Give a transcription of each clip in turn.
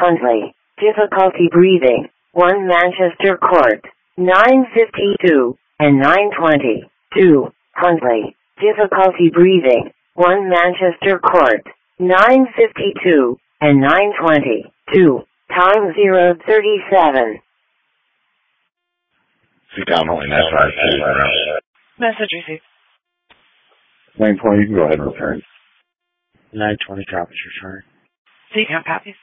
Huntley, difficulty breathing, 1 Manchester Court, 952, and 920. 2. Huntley, difficulty breathing, 1 Manchester Court, 952, and 920. 2. Time 037. Seacom Huntley, National Around. Message received. 920, you can go ahead and return. 920, copies return. Seacom copies.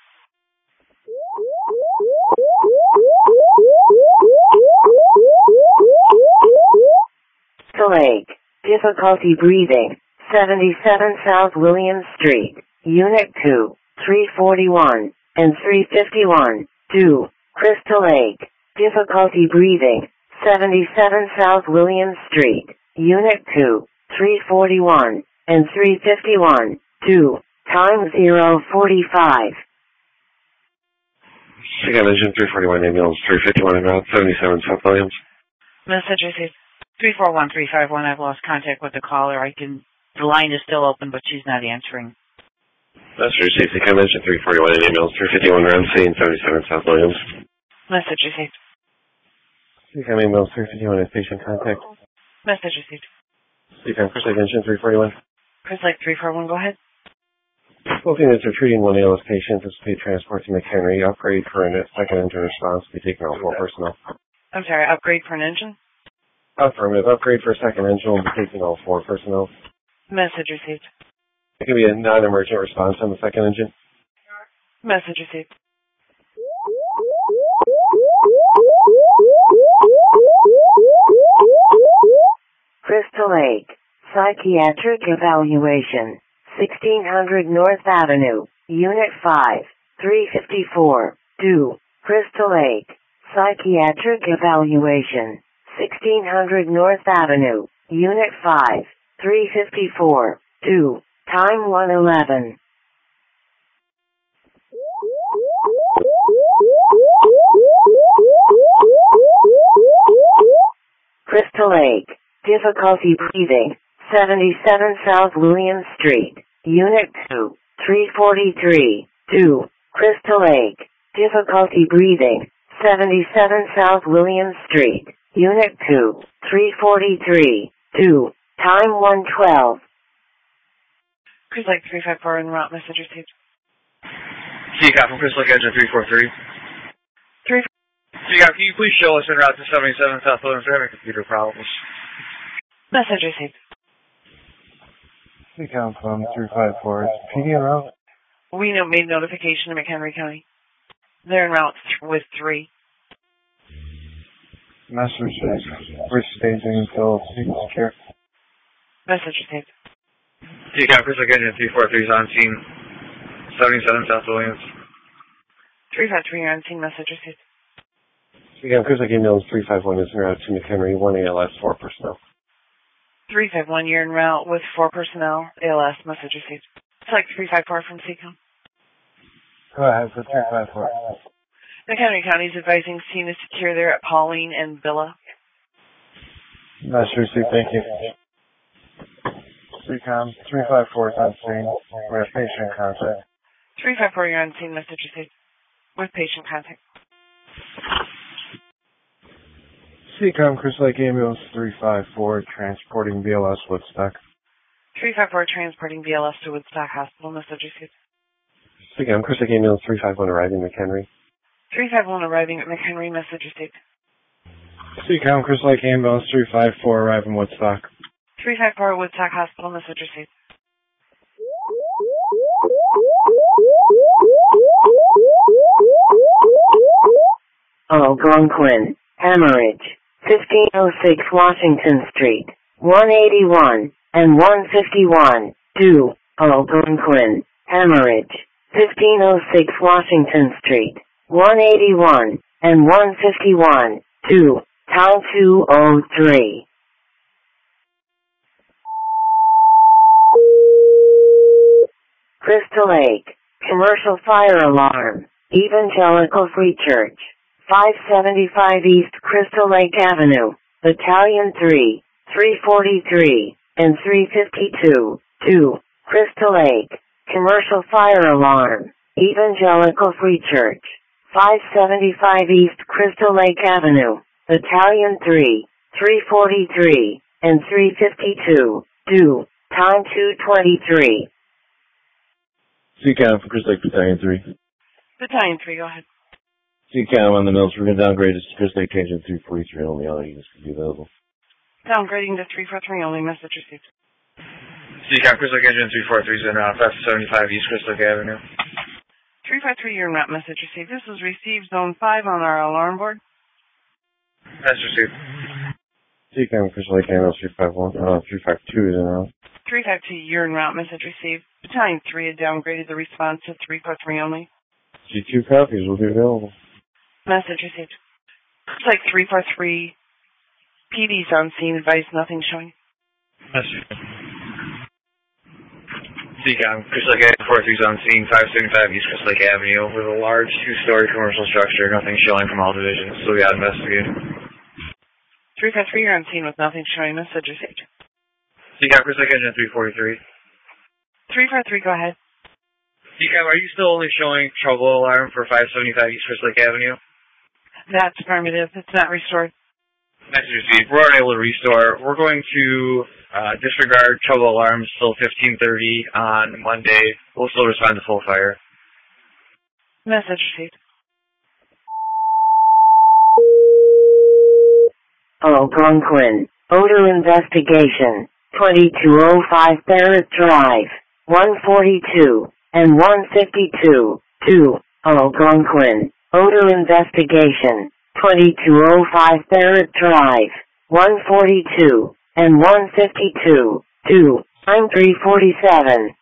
Crystal Lake, difficulty breathing, 77 South Williams Street, Unit 2, 341, and 351. 2. Crystal Lake, difficulty breathing, 77 South Williams Street, Unit 2, 341, and 351. 2. Time 045. Seacom Engine 341 ambulance 351 en route 77 South Williams. Message received. 341351. I've lost contact with the caller. The line is still open, but she's not answering. Message received. Seacom Engine 341 ambulance 351 around scene 77 South Williams. Message received. Seacom ambulance 351 is patient contact. Message received. Seacom Crystal Lake Engine 341. Chris Lake 341, go ahead. Both units are treating 1 ALS patient. Anticipate transport to McHenry. Upgrade for a second engine response to be taken out 4 personnel. I'm sorry, upgrade for an engine? Affirmative. Upgrade for a second engine will be taking all 4 personnel. Message received. It can be a non-emergent response on the second engine. Message received. Crystal Lake, psychiatric evaluation, 1600 North Avenue, Unit 5, 354. 2. Crystal Lake, psychiatric evaluation, 1600 North Avenue, Unit 5, 354. 2. Time 111. Crystal Lake, difficulty breathing, 77 South Williams Street, Unit 2, 343. 2. Crystal Lake, difficulty breathing, 77 South Williams Street, Unit 2, 343. 2. Time 112. Chris Lake 354 en route. Message received. Seacom from Crystal Lake Engine 343. Seacom, can you please show us en route to 77 South Williams? We're having computer problems. Message received. Seacom from 354. Is PD en route? We made notification to McHenry County. They're en route with 3. Message received. We're staging until secure. Message received. Seacom, Crystal Lake Engine 343 is on scene. 77 South Williams. 353, you're on scene. Message received. Seacom Crystal Lake ambulance 351 is en route to McHenry. 1 ALS, 4 personnel. 351, you're en route with 4 personnel. ALS. Message received. It's like 354 from Seacom. Go ahead for 354. McHenry County is advising scene is secure there at Pauline and Villa. Message received. Thank you. Seacom 354 is on scene. We have patient contact. 354, you're on scene. Message received. With patient contact. Seacom Crystal Lake ambulance 354 transporting BLS Woodstock. 354 transporting BLS to Woodstock Hospital. Message received. Seacom Crystal Lake ambulance 351 arriving McHenry. 351 arriving at McHenry. Message received. Seacom Crystal Lake ambulance 354 arriving Woodstock. 354 Woodstock Hospital. Message received. Algonquin, hemorrhage, 1506 Washington Street, 181, and 151. 2. Algonquin, hemorrhage, 1506 Washington Street, 181, and 151. 2. Time 203. Crystal Lake, commercial fire alarm, Evangelical Free Church, 575 East Crystal Lake Avenue, Battalion 3, 343, and 352. 2. Crystal Lake, commercial fire alarm, Evangelical Free Church, 575 East Crystal Lake Avenue, Battalion 3, 343, and 352, due, time 2:23. CCAM for Crystal Lake Battalion 3. Battalion 3, go ahead. CCAM on the mills. We're going to downgrade this to Crystal Lake Agent 343 only. All units can be available. Downgrading to 343 only. Message received. CCAM, Crystal Lake Engine 343 is in 575 East Crystal Lake Avenue. 353, you're not message received. This was received zone 5 on our alarm board. Message received. CCAM Crystal Lake Ambulance 352 is in route. 352, you're en route. Message received. Battalion 3 had downgraded the response to 343 only. G2 copies will be available. Message received. Looks like 343 PD's on scene. Advice, nothing showing. Message received. CCAM, Crystal Lake Avenue 43 is on scene, 575 East Crystal Lake Avenue, with a large two-story commercial structure. Nothing showing from all divisions, so we got investigated. 353, you're on scene with nothing showing. Message received. CCAM, Crystal Lake Engine 343. 353, go ahead. CCAM, are you still only showing trouble alarm for 575 East Crystal Lake Avenue? That's affirmative. It's not restored. Message received. We're unable to restore. We're going to disregard trouble alarms till 15:30 on Monday. We'll still respond to full fire. Message received. Algonquin, odor investigation, 2205 Barrett Drive, 142 and 152, 2, Algonquin, odor investigation, 2205 Barrett Drive, 142 and 152, 2, I'm 347.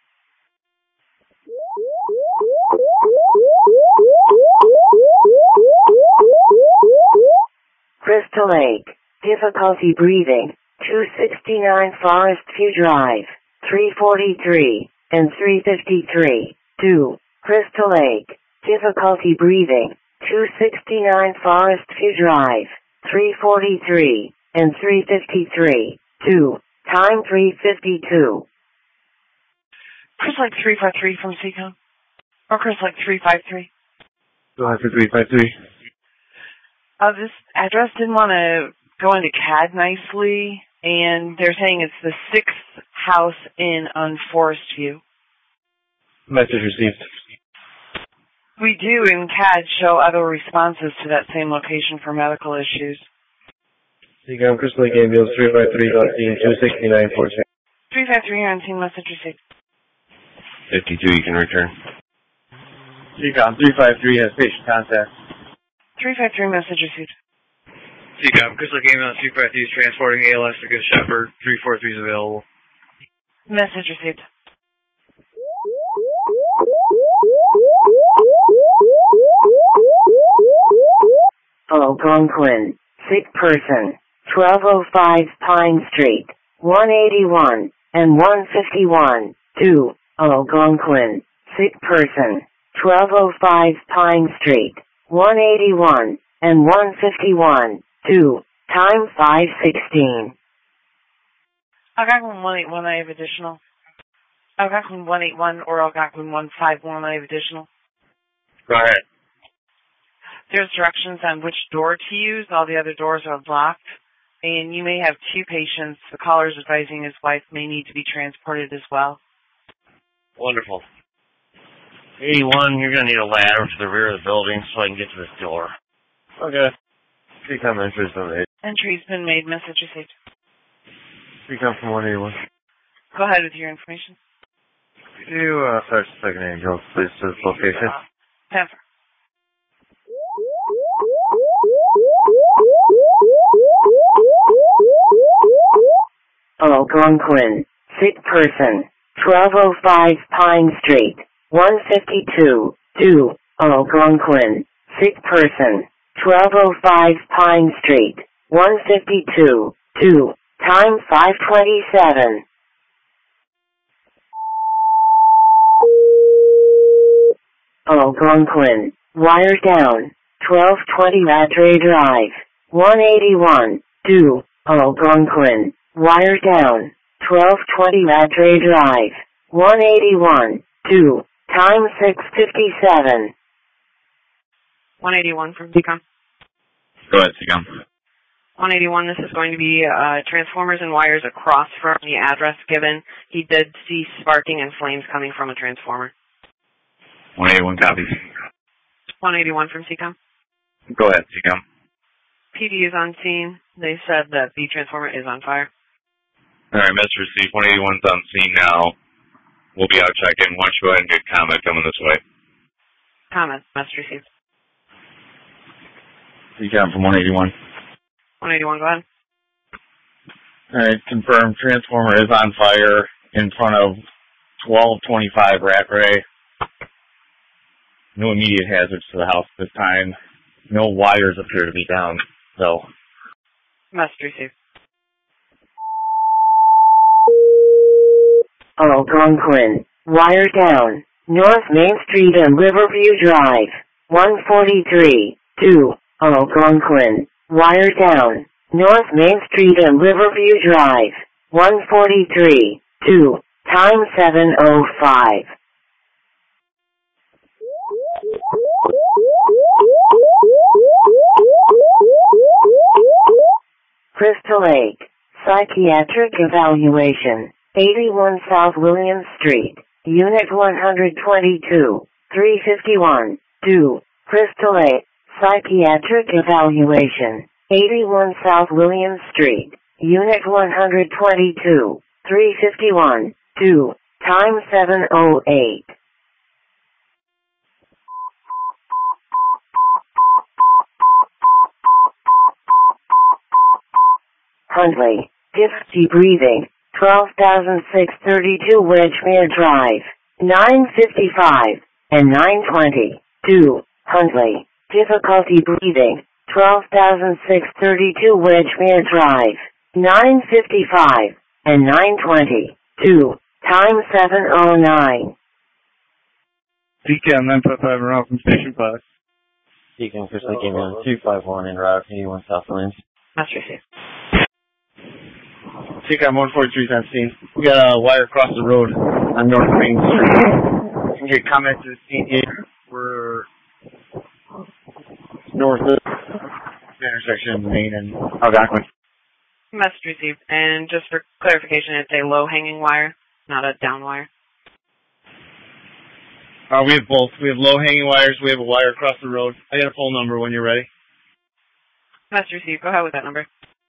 Crystal Lake, difficulty breathing, 269 Forest View Drive, 343 and 353, 2, Crystal Lake, difficulty breathing, 269 Forest View Drive, 343 and 353, 2, time 352. Crystal Lake 353 from CCOM. Or Crystal Lake 353. Go ahead for 353. This address didn't want to go into CAD nicely, and they're saying it's the 6th house in on Forest View. Message received. We do in CAD show other responses to that same location for medical issues. CCAM Crystal Lake Ambulance 353 on scene 269 Fort 353 on scene, message received. 52, you can return. CCAM 353 has patient contact. 353 message received. CCAM, Crystal Lake Ambulance 353 is transporting ALS to Good Shepherd. 343 is available. Message received. Algonquin, sick person, 1205 Pine Street, 181 and 151, 2, Algonquin, sick person, 1205 Pine Street, 181 and 151, 2, time 5:16. Algonquin 181, I have additional. Algonquin 181 or Algonquin 151, I have additional. Go ahead. There's directions on which door to use. All the other doors are blocked. And you may have 2 patients. The caller's advising his wife may need to be transported as well. Wonderful. 81, you're going to need a ladder to the rear of the building so I can get to this door. Okay. CCAM entries on the Entry's been made. Message received. CCAM from 181. Go ahead with your information. Could you search the second angel, please, to this location? Panther. Algonquin, sick person, 1205 Pine Street, 152, 2, Algonquin, sick person, 1205 Pine Street, 152, 2, time 5:27. Algonquin, wire down, 1220 Madre Drive, 181, 2, Algonquin, wire down, 1220 Madre Drive, 181, 2, Time 6:57. 181 from Decom. Go ahead, Seacom. 181, this is going to be transformers and wires across from the address given. He did see sparking and flames coming from a transformer. 181 copies. 181 from CCOM. Go ahead, Seacom. PD is on scene. They said that the transformer is on fire. All right, Mr. Receive, 181's on scene now. We'll be out checking. Why don't you go ahead and get comment coming this way? Comment, must receive. Seacom from 181. 181, go ahead. All right, confirmed. Transformer is on fire in front of 1225 Rattray. No immediate hazards to the house at this time. No wires appear to be down, though. Must receive. Algonquin. Wire down. North Main Street and Riverview Drive. 143. 2. Algonquin. Wire down. North Main Street and Riverview Drive. 143. 2. Time 7:05. Crystal Lake. Psychiatric evaluation. 81 South Williams Street. Unit 122. 351. 2. Crystal Lake. Psychiatric evaluation. 81 South Williams Street. Unit 122. 351. 2. Time 7:08. Huntley. Difficulty breathing. 12,632 Wedgmere Drive. 9:55 and 9:20. 2. Huntley. Difficulty breathing. 12,632 Wedgmere Drive. 9:55 and 9:20. 2. Time 7:09. CCOM 955 around from Station 5. Deacon Chris Lake Ambulance 251 en route 81 South Williams. Must receive. CCOM 143 on scene. We got a wire across the road on North Main Street. You can get comments to the scene here. We're north of the intersection of Main and Algonquin. Must receive. And just for clarification, it's a low-hanging wire, not a down wire. We have both. We have low-hanging wires. We have a wire across the road. I got a phone number when you're ready. Must receive. Go ahead with that number.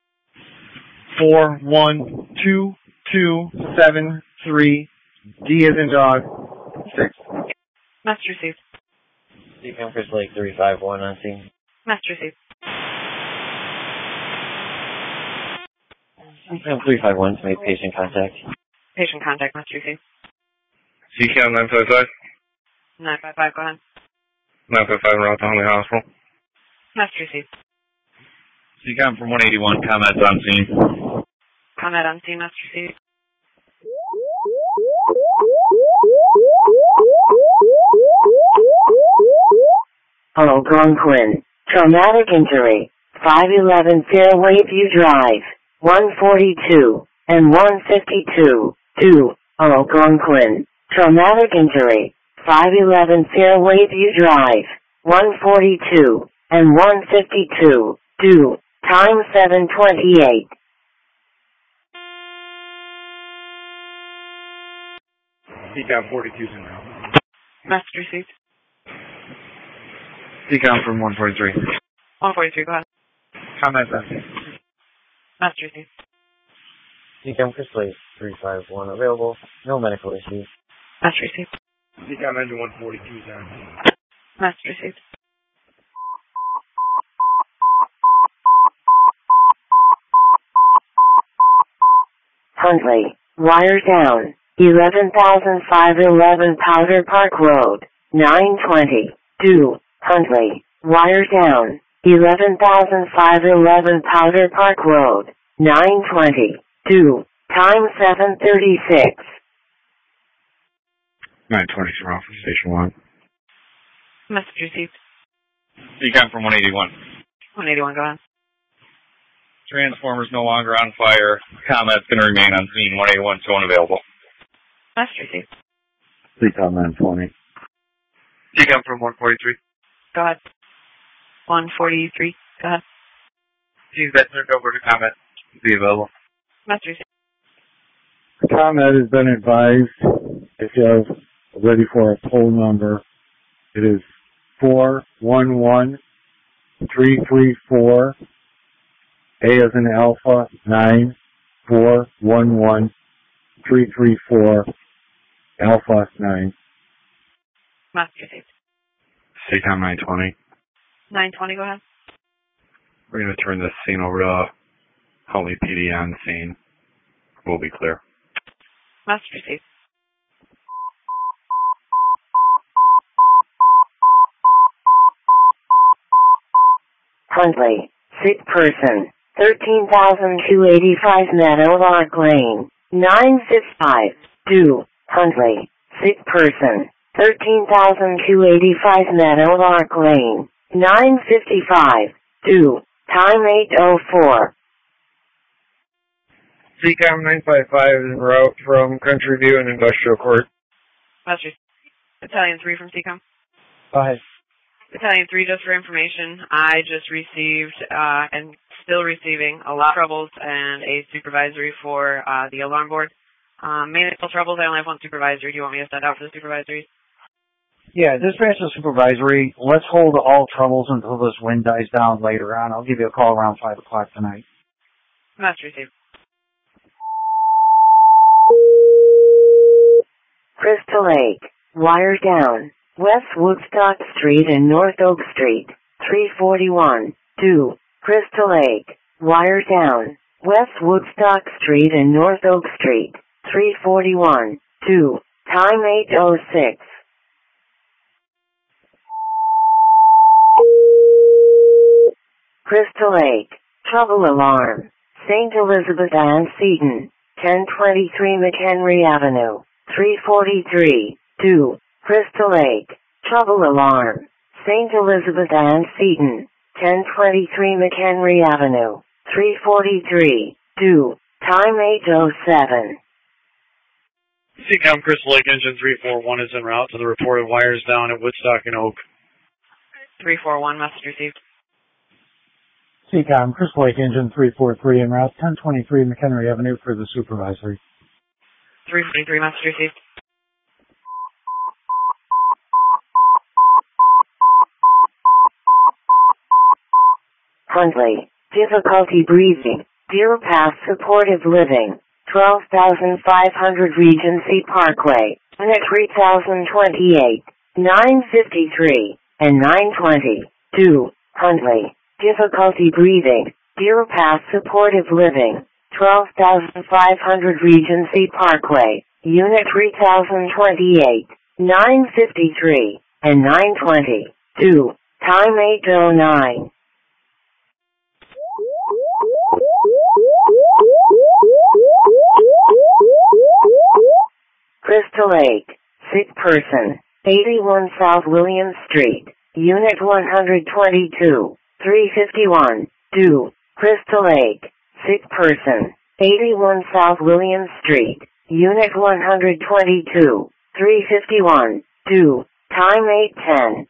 412273 D as in dog 6. Must receive. Deacon Chris Lake 351 on scene. Must receive. Deacon 351 to make patient contact. Patient contact must receive. CCOM 955. 955, go ahead. 955 around to Huntley Hospital. Must receive. Seacom from 181, comments on scene. Comment on scene, must receive. Algonquin. Traumatic injury. 511 Fairway View Drive. 142 and 152. 2. Algonquin. Traumatic injury. 511 Fairway View Drive. 142 and 152. 2. Time 7:28. CCOM 42's in now. Must receive. CCOM from 143. 143, go ahead. Comments on scene. Must receive. Deacon Chris Lake 351 available. No medical issues. Must receive. CCOM engine 142's on scene. Must receive. Huntley. Wire down. 11,511 Powder Park Road. 9:20. 2. Huntley. Wire down. 11,511 Powder Park Road. 9:20. 2. Time 7:36. 920 around from Station 1. Must receive. Seacom from 181. 181, go ahead. Transformers no longer on fire. Comment's going to remain on scene. 181 still unavailable. Must receive. Seacom 920. CCOM from 143. Go ahead. 143. Go ahead. Chief Bettner, over to comment. Be available. Master Receive. ComEd has been advised, if you have ready for a poll number, it is 411334, A as in Alpha, 9411334, Alpha 9. Master Receive. CCOM 920. 920, go ahead. We're going to turn this scene over to Holly PD on scene. We'll be clear. Master Receive. Huntley, sick person, 13,285 Meadowlark Lane, 955, due, Huntley, sick person, 13,285 Meadowlark Lane, 955, due, time 8:04. CCOM 955 is en route from Country View and Industrial Court. Master Receive. Battalion 3 from CCOM. Go ahead. Battalion 3, just for information, I just received, and still receiving, a lot of troubles and a supervisory for the alarm board. Mainly troubles, I only have one supervisory. Do you want me to send out for the supervisories? Yeah, dispatch the supervisory. Let's hold all troubles until this wind dies down later on. I'll give you a call around 5 o'clock tonight. Master Receive. Crystal Lake, wire down, West Woodstock Street and North Oak Street, 341, due, Crystal Lake, wire down, West Woodstock Street and North Oak Street, 341, due, time 8:06. Crystal Lake, trouble alarm, St. Elizabeth and Seton, 1023 McHenry Avenue, 343, due, Crystal Lake, trouble alarm, St. Elizabeth and Seton, 1023 McHenry Avenue, 343, due, time 8:07. CCOM Crystal Lake Engine 341 is en route to the reported wires down at Woodstock and Oak. 341, message received. CCOM, Crystal Lake Engine 343 en route, 1023 McHenry Avenue for the supervisory. 343, message received. Huntley, difficulty breathing, Deer Pass Supportive Living, 12,500 Regency Parkway, Unit 3028, 953, and 920, 2, Huntley, difficulty breathing, Deer Pass Supportive Living, 12,500 Regency Parkway, Unit 3028, 953, and 920, 2, time 8:09. Crystal Lake, sick person, 81 South Williams Street, Unit 122, 351, due, Crystal Lake, sick person, 81 South Williams Street, Unit 122, 351, due, time 8:10.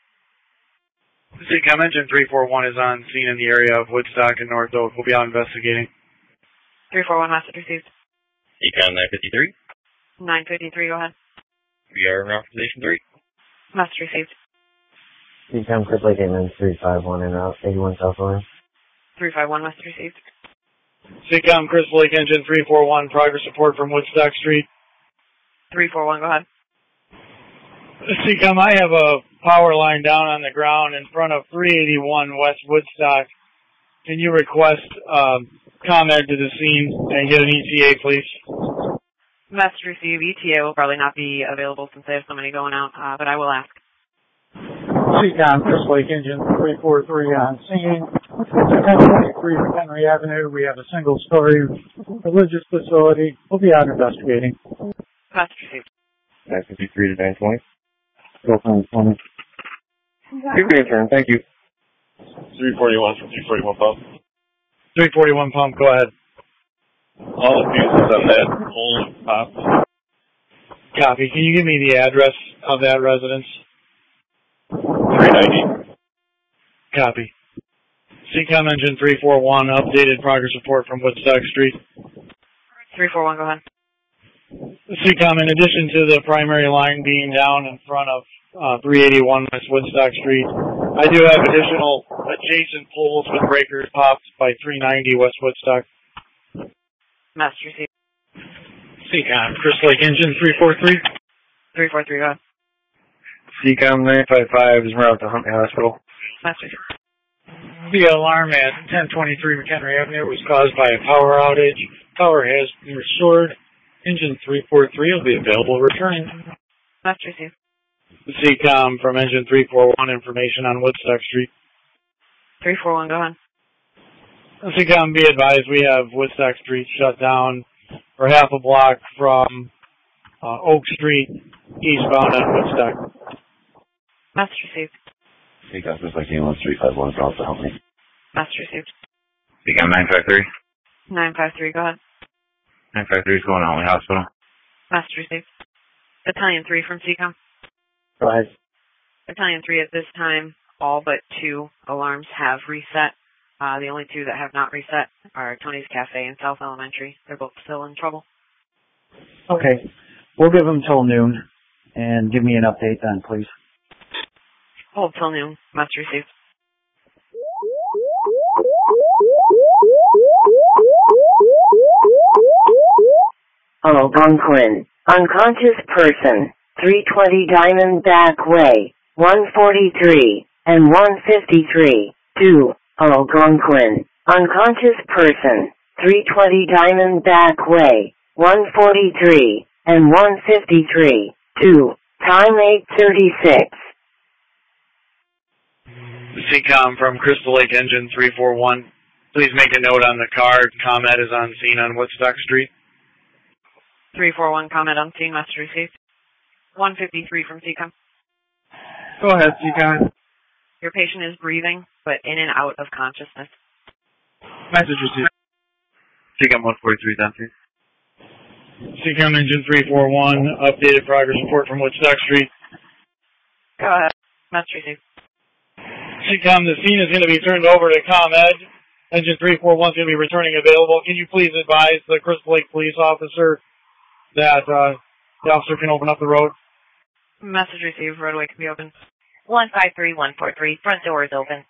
CCOM Engine 341 is on scene in the area of Woodstock and North Oak. We'll be out investigating. 341, message received. CCOM 953. 953, go ahead. We are around Position 3. Message received. CCOM Crystal Lake Engine 351 en route, 81 South Williams. 351, message received. CCOM Crystal Lake Engine 341, progress report from Woodstock Street. 341, go ahead. CCOM, I have a power line down on the ground in front of 381 West Woodstock. Can you request ComEd to the scene and get an ETA, please? Message received. ETA will probably not be available since they have so many going out, but I will ask. CCOM, Crystal Lake Engine 343 on scene. 1023 McHenry Avenue. We have a single-story religious facility. We'll be out investigating. Message received. 953 to 920. Go for 20. Good turn, thank you. 341 from 341 pump. 341 pump, go ahead. All the fuses on that whole pop. Copy. Can you give me the address of that residence? 390. Copy. CCOM engine 341, updated progress report from Woodstock Street. 341, go ahead. CCOM, in addition to the primary line being down in front of 381 West Woodstock Street, I do have additional adjacent poles with breakers popped by 390 West Woodstock. Master received. CCOM, Crystal Lake engine 343. 343, go ahead. CCOM 955 is route to Huntley Hospital. Master received. The alarm at 1023 McHenry Avenue was caused by a power outage. Power has been restored. Engine 343 will be available returning. Master received. CCOM from engine 341, information on Woodstock Street. 341, go ahead. CCOM, be advised, we have Woodstock Street shut down for half a block from Oak Street eastbound on Woodstock. Master received. CCOM, this is like England 351, so also help me. Master received. CCOM 953. 953, go ahead. 953 is going to Huntley Hospital. Master received. Battalion 3 from CCOM. Go ahead. Battalion 3 at this time, all but 2 alarms have reset. The only 2 that have not reset are Tony's Cafe and South Elementary. They're both still in trouble. Okay. We'll give them till noon, and give me an update then, please. Hold till noon. Master received. Algonquin, unconscious person, 320 Diamondback Way, 143 and 153, 2, Algonquin, unconscious person, 320 Diamondback Way, 143 and 153, 2, time 8:36. CCOM from Crystal Lake engine 341. Please make a note on the card. ComEd is on scene on Woodstock Street. 341, comment on scene. Master received. 153 from CCOM. Go ahead, CCOM. Your patient is breathing, but in and out of consciousness. Message received. CCOM 143, down please. CCOM engine 341, updated progress report from Woodstock Street. Go ahead. Master received. CCOM, the scene is going to be turned over to ComEd. Engine 341 is going to be returning available. Can you please advise the Crystal Lake police officer that the officer can open up the road? Message received. Roadway can be open. 153, 143, front door is open.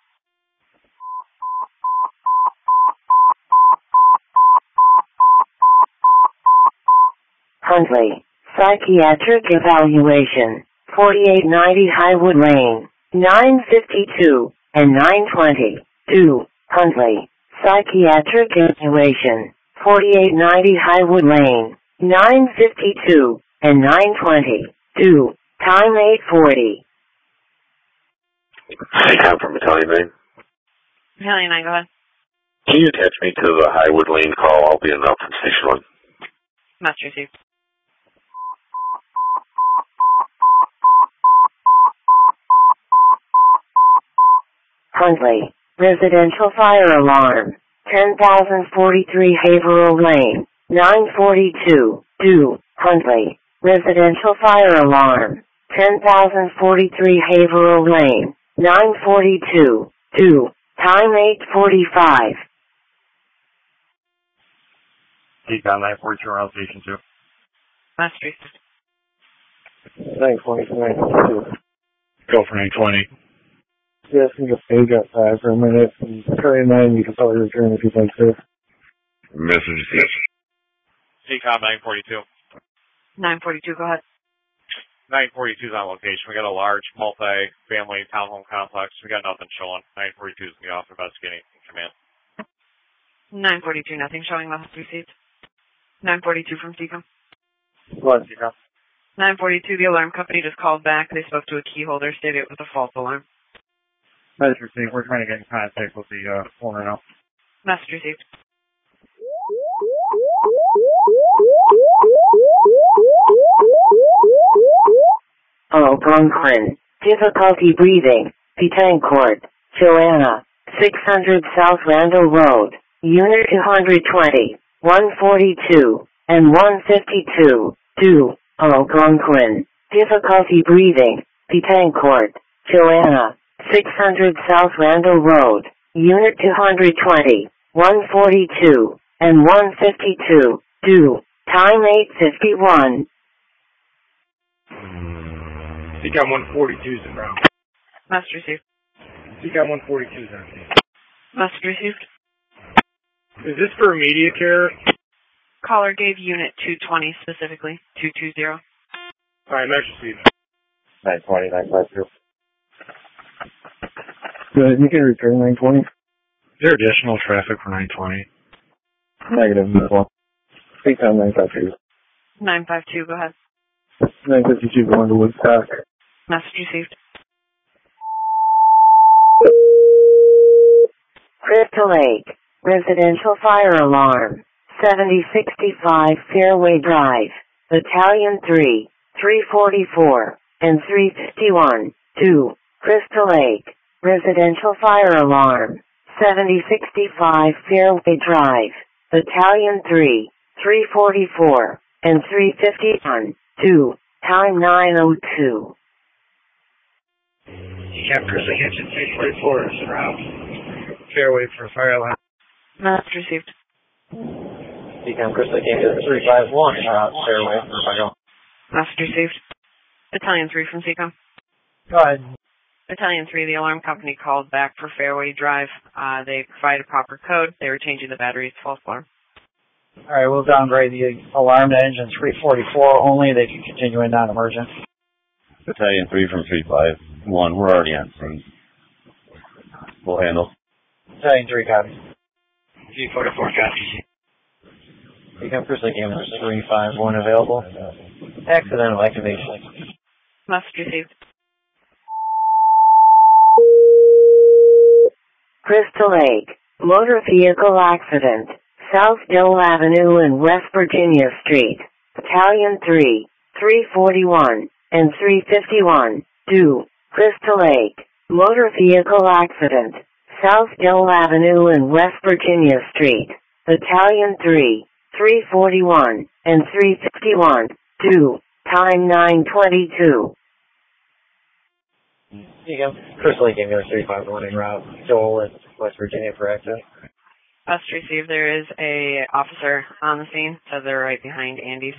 Huntley, psychiatric evaluation, 4890 Highwood Lane, 952 and 920, 2, Huntley, psychiatric evaluation, 4890 Highwood Lane, 952 and 920, 2, time 8:40. CCOM from Battalion 9. Battalion 9, go ahead. Can you attach me to the Highwood Lane call? I'll be in from Station 1. Master received. Huntley, residential fire alarm, 10,043 Haverhill Lane, 942, 2, Huntley, residential fire alarm, 10,043 Haverhill Lane, 942, 2, time 8:45. CCOM 942 around Station 2. Master received. 920 for 922. Go for 920. Yes, you can just page outside for a minute. And try 9, you can probably return if you'd like to. Message received. CCOM 942. 942, go ahead. 942 is on location. We got a large multi-family townhome complex. We got nothing showing. 942 is in the office investigating command. 942, nothing showing. Message received. 942 from CCOM. Go ahead, CCOM. 942, the alarm company just called back. They spoke to a key holder, stated it was a false alarm. Message received. We're trying to get in contact with the owner now. Message received. Algonquin, difficulty breathing, Betancourt, Joanna, 600 South Randall Road, Unit 220, 142, and 152, 2, Algonquin, difficulty breathing, Betancourt, Joanna, 600 South Randall Road, Unit 220, 142, and 152, due, time 8:51. CCOM 142 is in route. Message received. CCOM 142 is on scene. Message received. Is this for immediate care? Caller gave Unit 220 specifically, 220. Alright, message received. 920, 952. Good, you can return 920. Is there additional traffic for 920? Negative as well. CCOM 952. 952, go ahead. 952 going to Woodstock. Message received. Crystal Lake, residential fire alarm, 7065 Fairway Drive, Battalion 3, 344, and 351, 2, Crystal Lake, residential fire alarm, 7065 Fairway Drive, Battalion 3, 344, and 351, 2, time 9:02. CCOM Crystal Kitchen 344 is en route. Fairway for fire alarm. Message received. CCOM Crystal Kitchen 351, Fairway for fire alarm. Message received. Battalion 3 from CCOM. Go ahead. Battalion 3, the alarm company called back for Fairway Drive. They provided proper code. They were changing the battery to false alarm. All right, we'll downgrade the alarm to engine 344 only. They can continue in non-emergent. Battalion 3 from 351. We're already on scene. We'll handle. Battalion 3 copy. 344 copy. CCOM Crystal Kitchen 351 available. Accidental activation. Message received. Crystal Lake, motor vehicle accident, South Dole Avenue and West Virginia Street, Battalion 3, 341, and 351, due, Crystal Lake, motor vehicle accident, South Dole Avenue and West Virginia Street, Battalion 3, 341, and 351, due, time 9:22. CCOM Crystal Lake Ambulance 351 en route, Joel in West Virginia for accident. Message received. There is a officer on the scene, so they're right behind Andy's.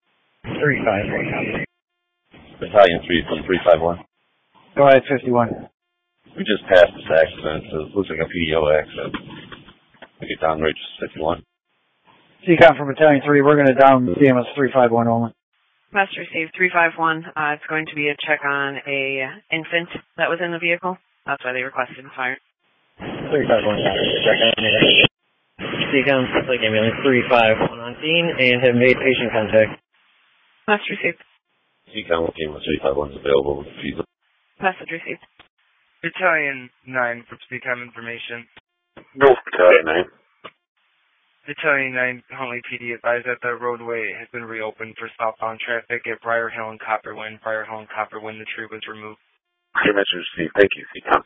351. Battalion 3 from 351. Go ahead, 51. We just passed this accident, so it looks like a PDO accident. We get downgrade to 51. CCOM from Battalion 3, we're going to down CMS 351 only. Message received. 351. It's going to be a check on a infant that was in the vehicle. That's why they requested the fire. 351. CCOM Crystal Lake Ambulance 351 on scene and have made patient contact. Message received. CCOM Ambulance 351 is available with fees. Message received. Battalion 9 for CCOM information. No, Battalion 9. Battalion 9 Huntley PD advised that the roadway has been reopened for southbound traffic at Briar Hill and Copperwind. Briar Hill and Copperwind, the tree was removed. Your message received. Thank you, CCOM.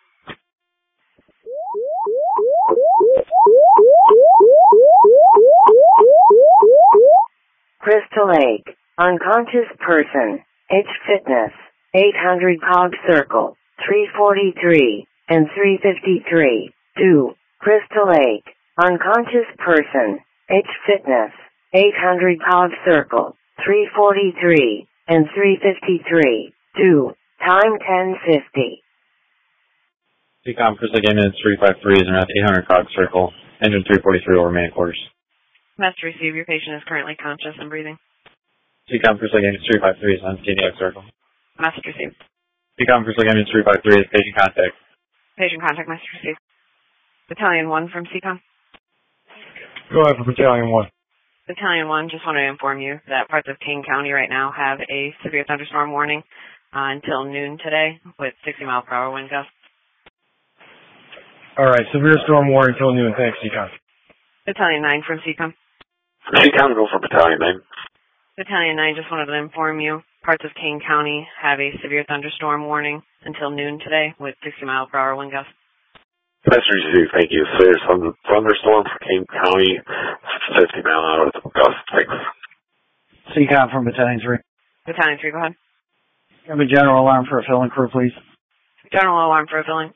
Crystal Lake, unconscious person, H Fitness, 800 Cog Circle, 343, and 353, 2, Crystal Lake, unconscious person, H Fitness, 800 Cog Circle, 343, and 353, 2, time 10:50. CCOM Crystal Lake Ambulance 353 is around 800 Cog Circle, engine 343 will remain at quarters. Message received. Your patient is currently conscious and breathing. CCOM Crystal Lake Ambulance 353 is on Cog Circle. Message received. CCOM Crystal Lake Ambulance 353 is patient contact. Patient contact message received. Battalion 1 from CCOM. Go ahead for Battalion 1. Battalion 1, just want to inform you that parts of King County right now have a severe thunderstorm warning until noon today with 60-mile-per-hour wind gusts. Alright, severe storm warning until noon. Thanks, CCOM. Battalion 9 from CCOM. CCOM, go for Battalion 9. Battalion 9, just wanted to inform you parts of King County have a severe thunderstorm warning until noon today with 60-mile-per-hour wind gusts. Message received. Thank you. So there's some thunderstorm for King County, 50-mile-an-hour gust. Thanks. CCOM from Battalion 3. Battalion 3, go ahead. Have a general alarm for a filling crew, please. General alarm for a filling.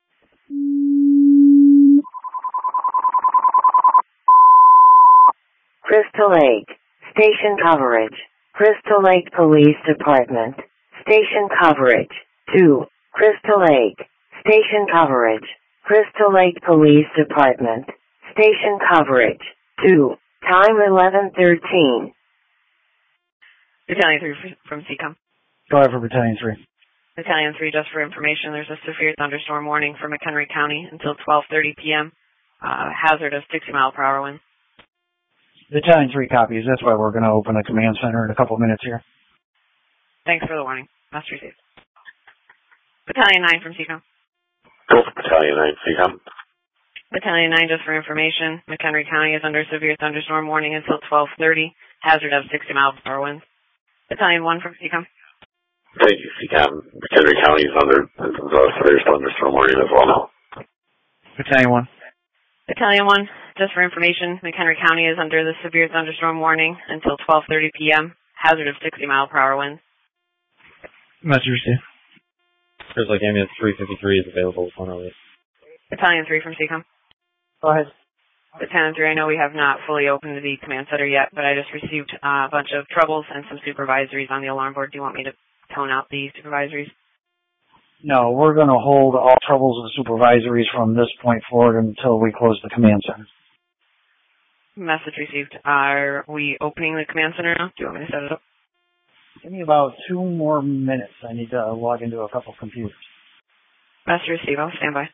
Crystal Lake. Station coverage. Crystal Lake Police Department. Station coverage. 2. Crystal Lake. Station coverage. Crystal Lake Police Department. Station coverage. 2. Time 11:13. Battalion 3 from CCOM. Go ahead for Battalion 3. Battalion 3, just for information, there's a severe thunderstorm warning for McHenry County until 12:30 p.m. Hazard of 60-mile-per-hour winds. Battalion 3 copies. That's why we're going to open a command center in a couple minutes here. Thanks for the warning. Must receive. Battalion 9 from CCOM. Go for Battalion 9, CCOM. Battalion 9, just for information, McHenry County is under severe thunderstorm warning until 12:30. Hazard of 60-mile-per-hour winds. Battalion 1 from CCOM. Thank you, CCOM. McHenry County is under severe thunderstorm warning as well. Battalion 1. Battalion 1, just for information, McHenry County is under the severe thunderstorm warning until 12:30 p.m. Hazard of 60-mile-per-hour winds. Message received. Crystal Lake Ambulance 353 is available upon release. Battalion 3 from CCOM. Go ahead. Battalion 3, I know we have not fully opened the command center yet, but I just received a bunch of troubles and some supervisories on the alarm board. Do you want me to tone out the supervisories? No, we're going to hold all troubles and supervisories from this point forward until we close the command center. Message received. Are we opening the command center now? Do you want me to set it up? Give me about 2 more minutes. I need to log into a couple computers. Message received. I'll stand by.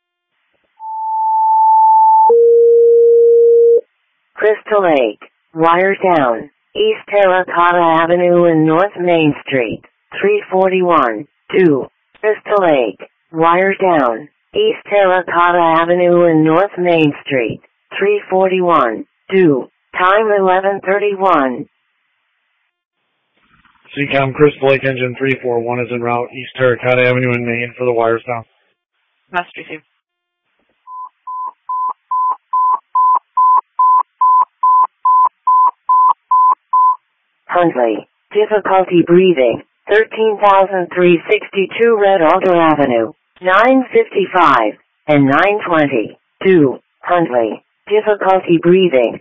Crystal Lake. Wire down. East Terracotta Avenue and North Main Street. 341. 2. Crystal Lake. Wire down. East Terracotta Avenue and North Main Street. 341. 2. Time 11:31. CCOM Crystal Lake Engine 341 is en route East Terracotta Avenue in Maine for the wires down. Message received. Huntley. Difficulty breathing. 13,362 Red Alder Avenue. 9:55 and 9:20. 2. Huntley. Difficulty breathing.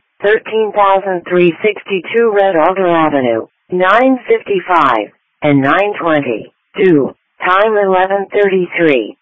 13,362 Red Alder Avenue. 9:55 and 9:20. 2. Time 11:33.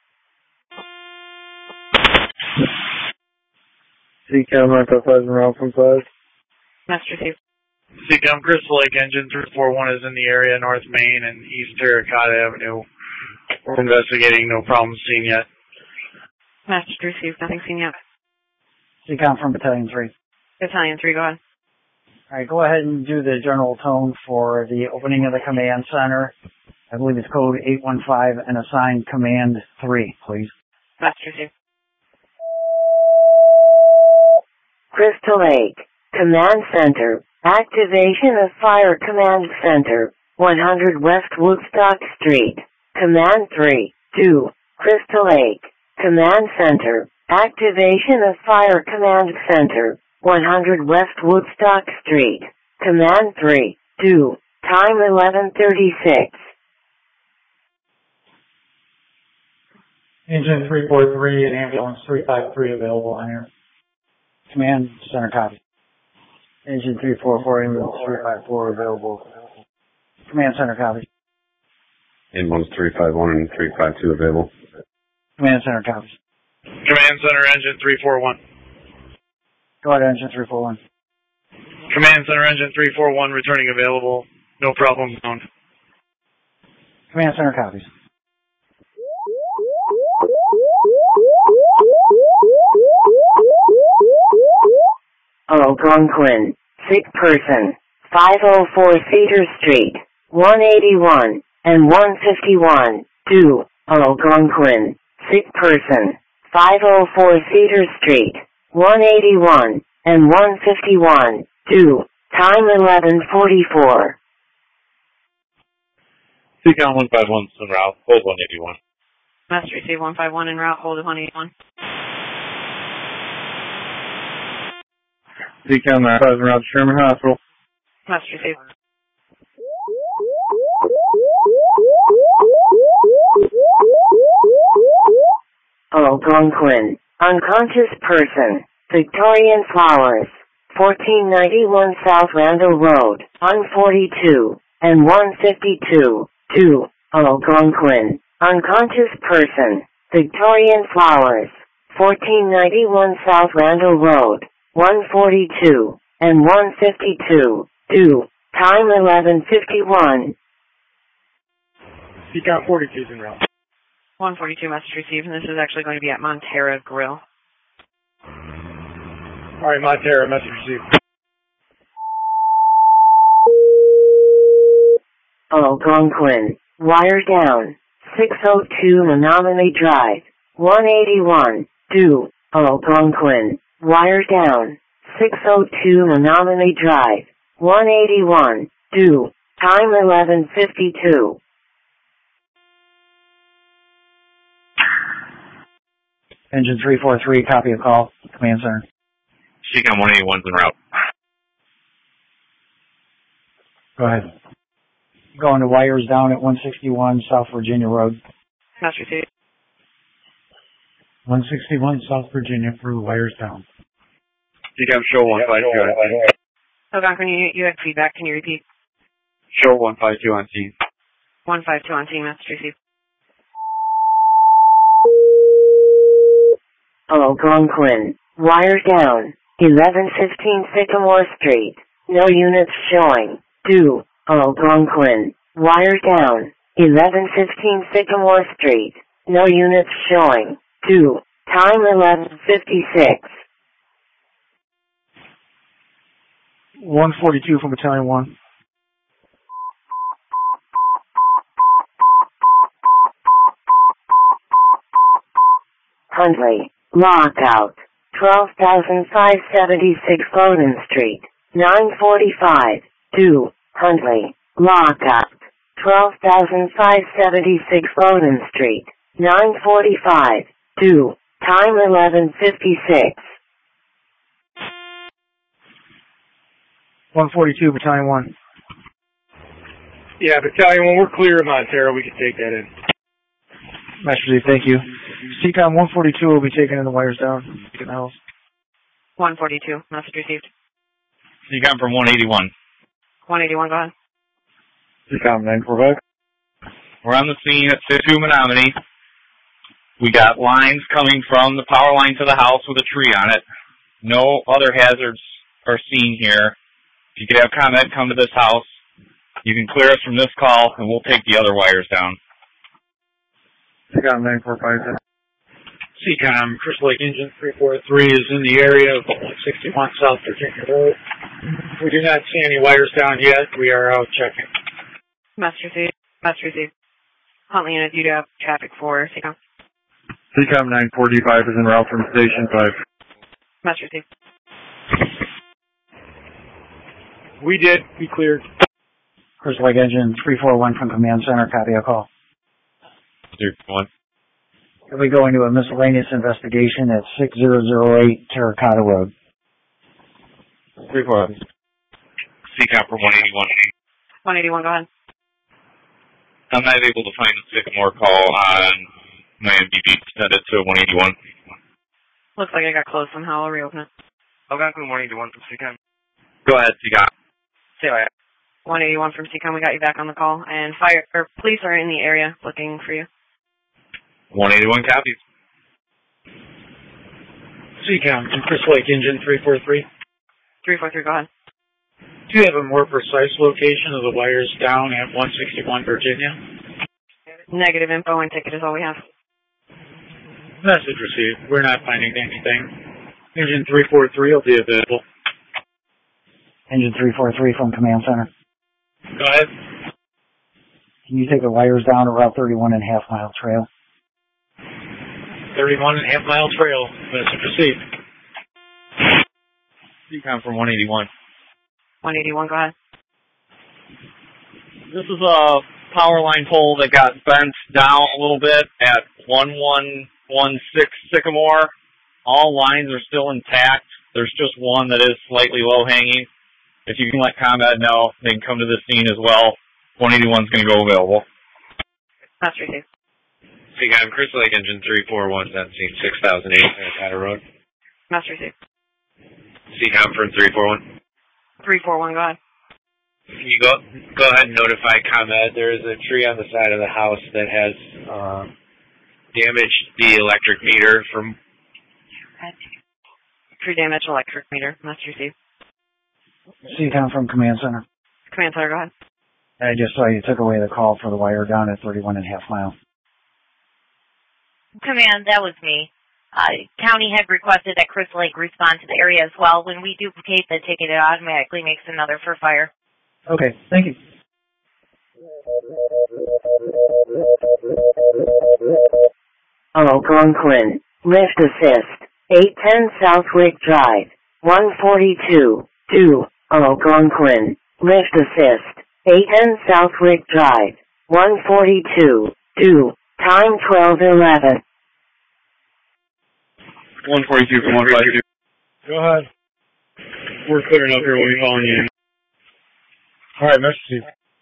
CCOM Echo 5 en route from 5. Message received. CCOM Crystal Lake Engine 341 is in the area, North Main and East Terracotta Avenue. We're investigating, no problems seen yet. Message received. Nothing seen yet. CCOM from Battalion 3. Battalion 3, go ahead. All right, go ahead and do the general tone for the opening of the command center. I believe it's code 815 and assign command 3, please. Message received. Crystal Lake. Command Center. Activation of Fire Command Center. 100 West Woodstock Street. Command 3. 2. Crystal Lake. Command Center. Activation of Fire Command Center. 100 West Woodstock Street. Command 3. 2. Time 11:36. Engine 343 and ambulance 353 available on air. Command center copy. Engine 344, ambulance 354 available. Command center copy. Ambulance 351 and 352 available. Command center copies. Command Center Engine 341. Go ahead, Engine 341. Command Center Engine 341 returning available. No problem found. Command center copies. Algonquin. Sick person. 504 Cedar Street. 181 and 151. 2. Algonquin. Sick person. 504 Cedar Street. 181 and 151. 2. Time 11:44. CCOM 151 en route. Hold 181. Must receive 151 en route. Hold 181. CCOM 95 en route to Sherman Hospital. Must receive. Algonquin. Unconscious person. Victorian Flowers. 1491 South Randall Road. 142 and 152. 2. Algonquin. Unconscious person. Victorian Flowers. 1491 South Randall Road. 142 and 152. 2. Time 11:51. Seacom 42 is en route. 142 message received, and this is actually going to be at Montera Grill. All right, Montera, message received. Algonquin. Wire down. 602 Menominee Drive. 181. 2. Algonquin. Wire down. 602 Menominee Drive. 181. 2. Time 11:52. Engine 343, copy of call. Command center. Seacom 181's en route. Go ahead. Going to wires down at 161 South Virginia Road. Message received. 161 South Virginia for wires down. Seacom show 152. Algonquin, you had feedback. Can you repeat? Show 152 on scene. 152 on scene. Message received. Algonquin. Wire down. 1115 Sycamore Street. No units showing. 2. Algonquin. Wire down. 1115 Sycamore Street. No units showing. 2. Time 11:56. 142 from Battalion 1. Huntley. Lockout. 12,576 Bowden Street. 945. 2. Huntley. Lockout. 12,576 Bowden Street. 945. 2. Time 11:56. 142 Battalion 1. Yeah, Battalion 1, we're clear of Montera. We can take that in. Master Chief, thank you. Seacom 142 will be taken in the wires down. Get the house. 142. Message received. Seacom from 181. 181, go ahead. Seacom 945. We're on the scene at 62 Menominee. We got lines coming from the power line to the house with a tree on it. No other hazards are seen here. If you could have ComEd come to this house, you can clear us from this call, and we'll take the other wires down. Seacom 945. Seacom, Crystal Lake Engine 343 is in the area of 161 South Virginia Road. We do not see any wires down yet. We are out checking. Message received. Message received. Huntley unit, you do have traffic for Seacom. Seacom 945 is en route from Station 5. Message received. We did. We cleared. Crystal Lake Engine 341 from Command Center, copy a call. 341. We'll be going to a miscellaneous investigation at 6008 Terracotta Road. 341. Seacom from 181. 181, go ahead. I'm not able to find the Sycamore call on my MDB. Send it to 181. Looks like I got closed somehow. I'll reopen it. Algonquin 181 from Seacom. Go ahead, Seacom. Say hi. 181 from Seacom. We got you back on the call. And police are in the area looking for you. 181 copies. Seacom from Crystal Lake Engine 343. 343, go ahead. Do you have a more precise location of the wires down at 161 Virginia? Negative info and ticket is all we have. Message received. We're not finding anything. Engine 343 will be available. Engine 343 from Command Center. Go ahead. Can you take the wires down to Route 31.5 mile trail? 31.5 mile trail. Message received. Seacom from 181. 181, go ahead. This is a power line pole that got bent down a little bit at 1116 Sycamore. All lines are still intact. There's just one that is slightly low hanging. If you can let ComEd know, they can come to the scene as well. 181 is going to go available. That's received. CCOM, Crystal Lake Engine 341 on scene, 6008 Terracotta Road. Must receive. CCOM from 341. 341, go ahead. Can you go ahead and notify ComEd? There is a tree on the side of the house that has damaged the electric meter from... Tree damage electric meter. Must receive. CCOM from Command Center. Command Center, go ahead. I just saw you took away the call for the wire down at 31.5 miles. Command, that was me. County had requested that Crystal Lake respond to the area as well. When we duplicate the ticket, it automatically makes another for fire. Okay, thank you. Algonquin, lift assist, 810 Southwick Drive, 142, 2, Algonquin, lift assist, 810 Southwick Drive, 142, 2, time 12:11. 142 from 152. Go ahead. We're clearing up here. We'll be calling you in. All right, message.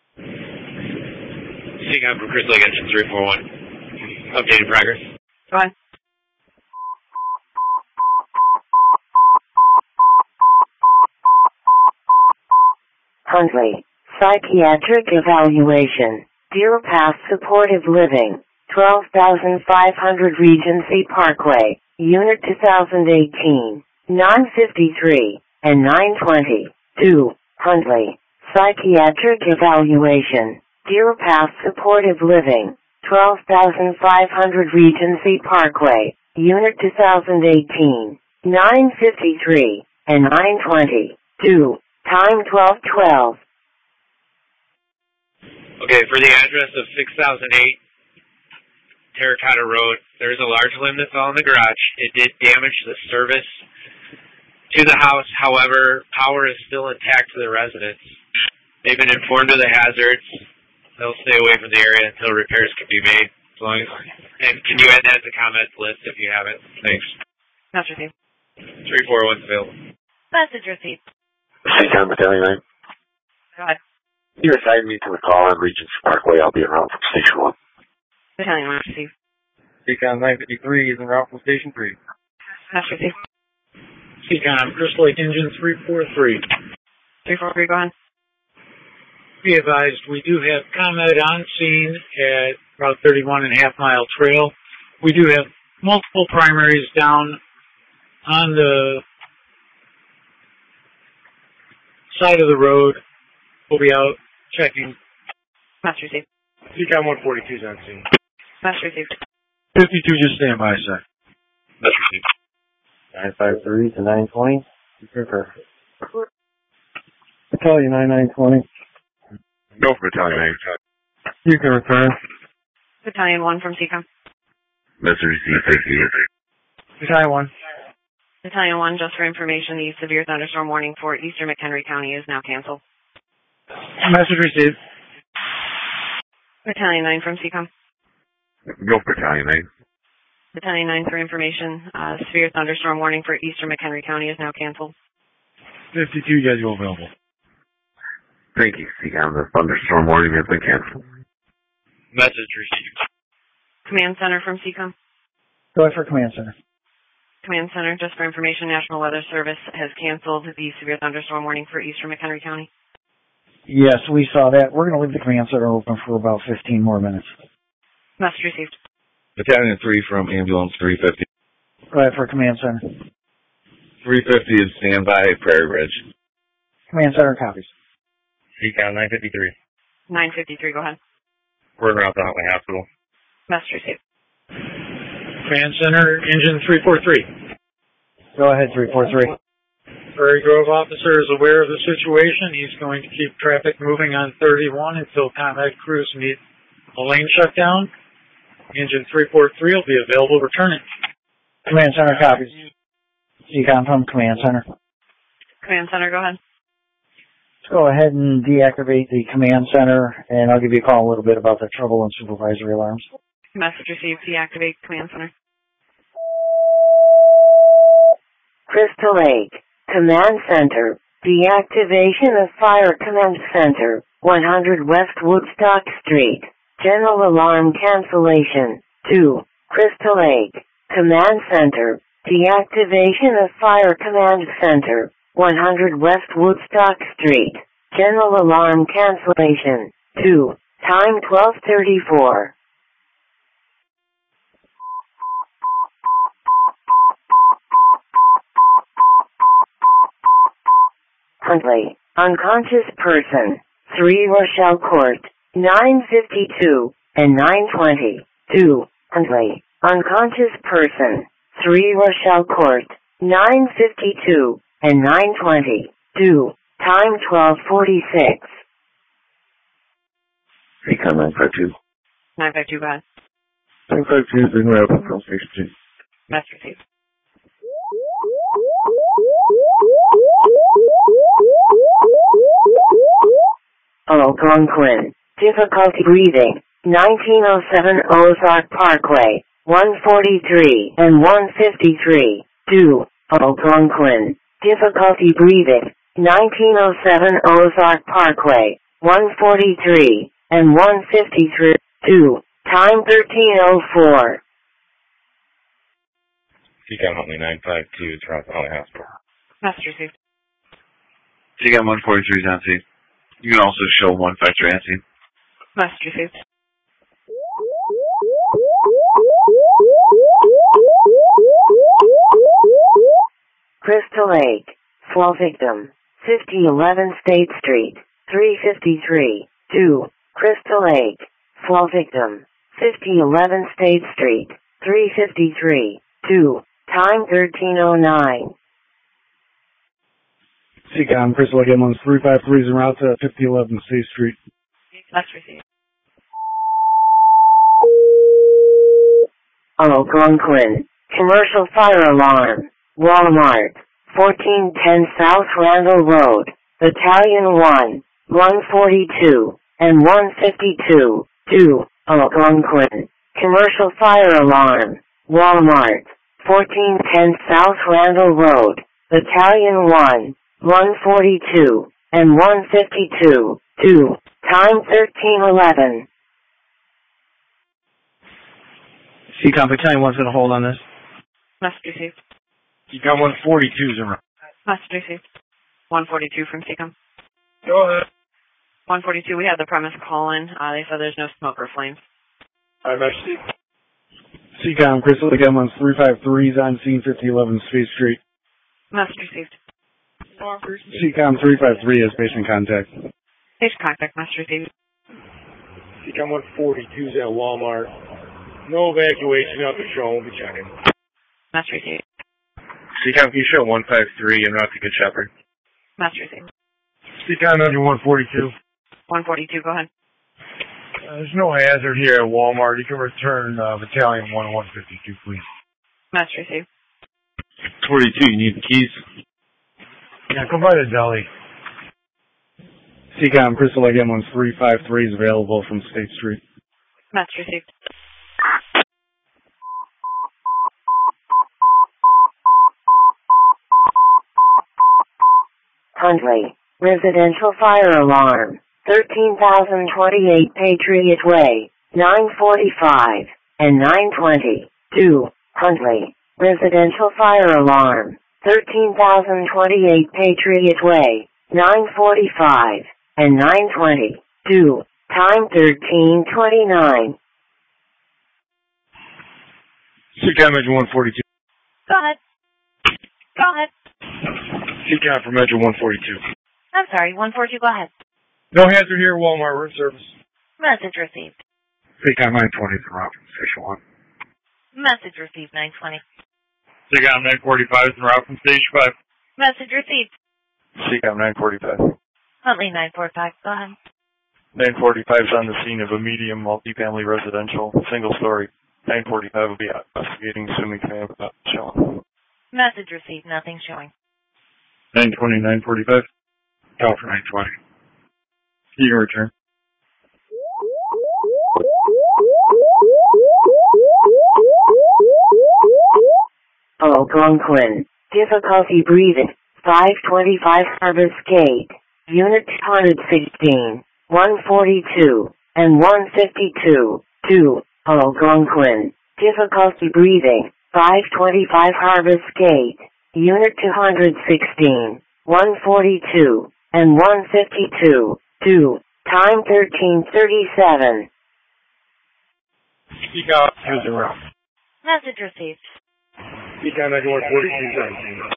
CCOM from Crystal Lake Engine 341. Updated progress. Go ahead. Huntley, psychiatric evaluation, Deer Path Supportive Living, 12,500 Regency Parkway, Unit 2018, 953 and 920, 2, Huntley, psychiatric evaluation, Deer Path Supportive Living, 12,500 Regency Parkway, Unit 2018, 953 and 920, 2, time 12:12. Okay, for the address of 6008 Terracotta Road, there's a large limb that fell in the garage. It did damage the service to the house. However, power is still intact to the residents. They've been informed of the hazards. They'll stay away from the area until repairs can be made. And can you add that to the comments list if you have it? Thanks. Must receive. 341's available. Message received. CCOM Battalion 9. Go ahead. You assigned me to the call on Regency Parkway. I'll be en route from Station 1. Battalion 1, receive. CCOM 953 is en route from Station 3. Must receive. CCOM, Crystal Lake Engine 343. 343, go ahead. Be advised, we do have ComEd on scene at about 31.5 mile trail. We do have multiple primaries down on the side of the road. We'll be out checking. Must receive. CCOM 142 is on scene. Must receive. 52, just stand by, sir. Must receive. 953 to 920. Concur. Battalion 9920. Go for Battalion 9. You can return. Battalion 1 from CCOM. Message received. Thank you. Battalion 1. Battalion 1, just for information, the severe thunderstorm warning for eastern McHenry County is now canceled. Message received. Battalion 9 from CCOM. Go for Battalion 9. Battalion 9, for information, severe thunderstorm warning for eastern McHenry County is now canceled. 52, schedule available. Thank you, CCOM. The thunderstorm warning has been canceled. Message received. Command Center from CCOM. Go ahead for Command Center. Command Center, just for information, National Weather Service has canceled the severe thunderstorm warning for eastern McHenry County. Yes, we saw that. We're going to leave the Command Center open for about 15 more minutes. Message received. Battalion 3 from Ambulance 350. Go ahead for Command Center. 350 is standby, Prairie Ridge. Command Center copies. CCOM 953. 953, go ahead. We're en route to Huntley Hospital. Message received. Command Center, Engine 343. Go ahead, 343. Prairie Grove officer is aware of the situation. He's going to keep traffic moving on 31 until ComEd crews meet a lane shutdown. Engine 343 will be available returning. Command Center copies. CCOM from Command Center. Command Center, go ahead. Let's go ahead and deactivate the Command Center, and I'll give you a call in a little bit about the trouble and supervisory alarms. Message received. Deactivate Command Center. Crystal Lake, Command Center, deactivation of Fire Command Center, 100 West Woodstock Street, general alarm cancellation, 2. Crystal Lake Command Center. Deactivation of Fire Command Center. 100 West Woodstock Street. General alarm cancellation. 2. Time 12:34. Huntley, unconscious person. 3 Rochelle Court. 9:52 and 9:20. 2. Huntley, unconscious person. 3 Rochelle Court. 9:52 and 9:20. 2. Time 12:46. Recon 952. 952, go ahead. 952 is in route from Station 2. Message received. Algonquin. Difficulty breathing. 1907 Ozark Parkway. 143 and 153. 2. Algonquin. Difficulty breathing. 1907 Ozark Parkway. 143 and 153. 2. Time 13:04. CCAM Huntley 952 throughout the Huntley Hospital. Message received. CCAM 143 is on scene. You can also show 1 factor on scene. Message received. Crystal Lake. Fall victim. 5011 State Street. 353. 2. Crystal Lake. Fall victim. 5011 State Street. 353. 2. Time 13:09. CCOM, Crystal Lake Ambulance 353 is en route to 5011 State Street. Message received. Algonquin. Commercial fire alarm. Walmart. 1410 South Randall Road. Battalion 1. 142 and 152. 2. Algonquin. Commercial fire alarm. Walmart. 1410 South Randall Road. Battalion 1. 142 and 152. 2. Time 13:11. CCOM, Battalion 1's going to hold on this. Message received. CCAM 142 is en route. Message received. 142 from CCOM. Go ahead. 142, we had the premise call in. They said there's no smoke or flames. I message. CCOM, Crystal Lake Ambulance 353 is on scene 5011 State Street. Message received. CCOM 353 has patient contact. Patient contact, message received. CCAM 142 is at Walmart. No evacuation up the shown. We'll be checking. Message received. CCAM, can you show 153 en route to Good Shepherd? Message received. CCAM 142. 142, go ahead. There's no hazard here at Walmart. You can return Battalion 1 152, please. Message received. 42, you need the keys? Yeah, come by the deli. CCOM, Crystal Lake Ambulance 353 is available from State Street. Message received. Huntley. Residential fire alarm. 13,028 Patriot Way. 9:45 and 9:20. 2. Huntley. Residential fire alarm. 13,028 Patriot Way. 9:45 and 9:20. 2. Time 13:29. CCAM Metro 142. Go ahead. Go ahead. CCAM for Metro 142. I'm sorry, 142, go ahead. No hazard here, Walmart. We're in service. Message received. CCAM 920 is route from Station 1. Message received, 920. CCAM 945 is route from Station 5. Message received. CCAM 945. Huntley 945, go ahead. 945 is on the scene of a medium multifamily residential, single story. 945 will be investigating, assuming fam without showing. Message received, nothing showing. 920, 945. Call for 920. You can return. Algonquin. Difficulty breathing. 525 Harvest Gate. Unit 216, 142, and 152. 2. Algonquin. Difficulty breathing. 525 Harvest Gate. Unit 216, 142, and 152. 2. Time 1337. Speak out. Here's the route. Message received. Speak out 914217.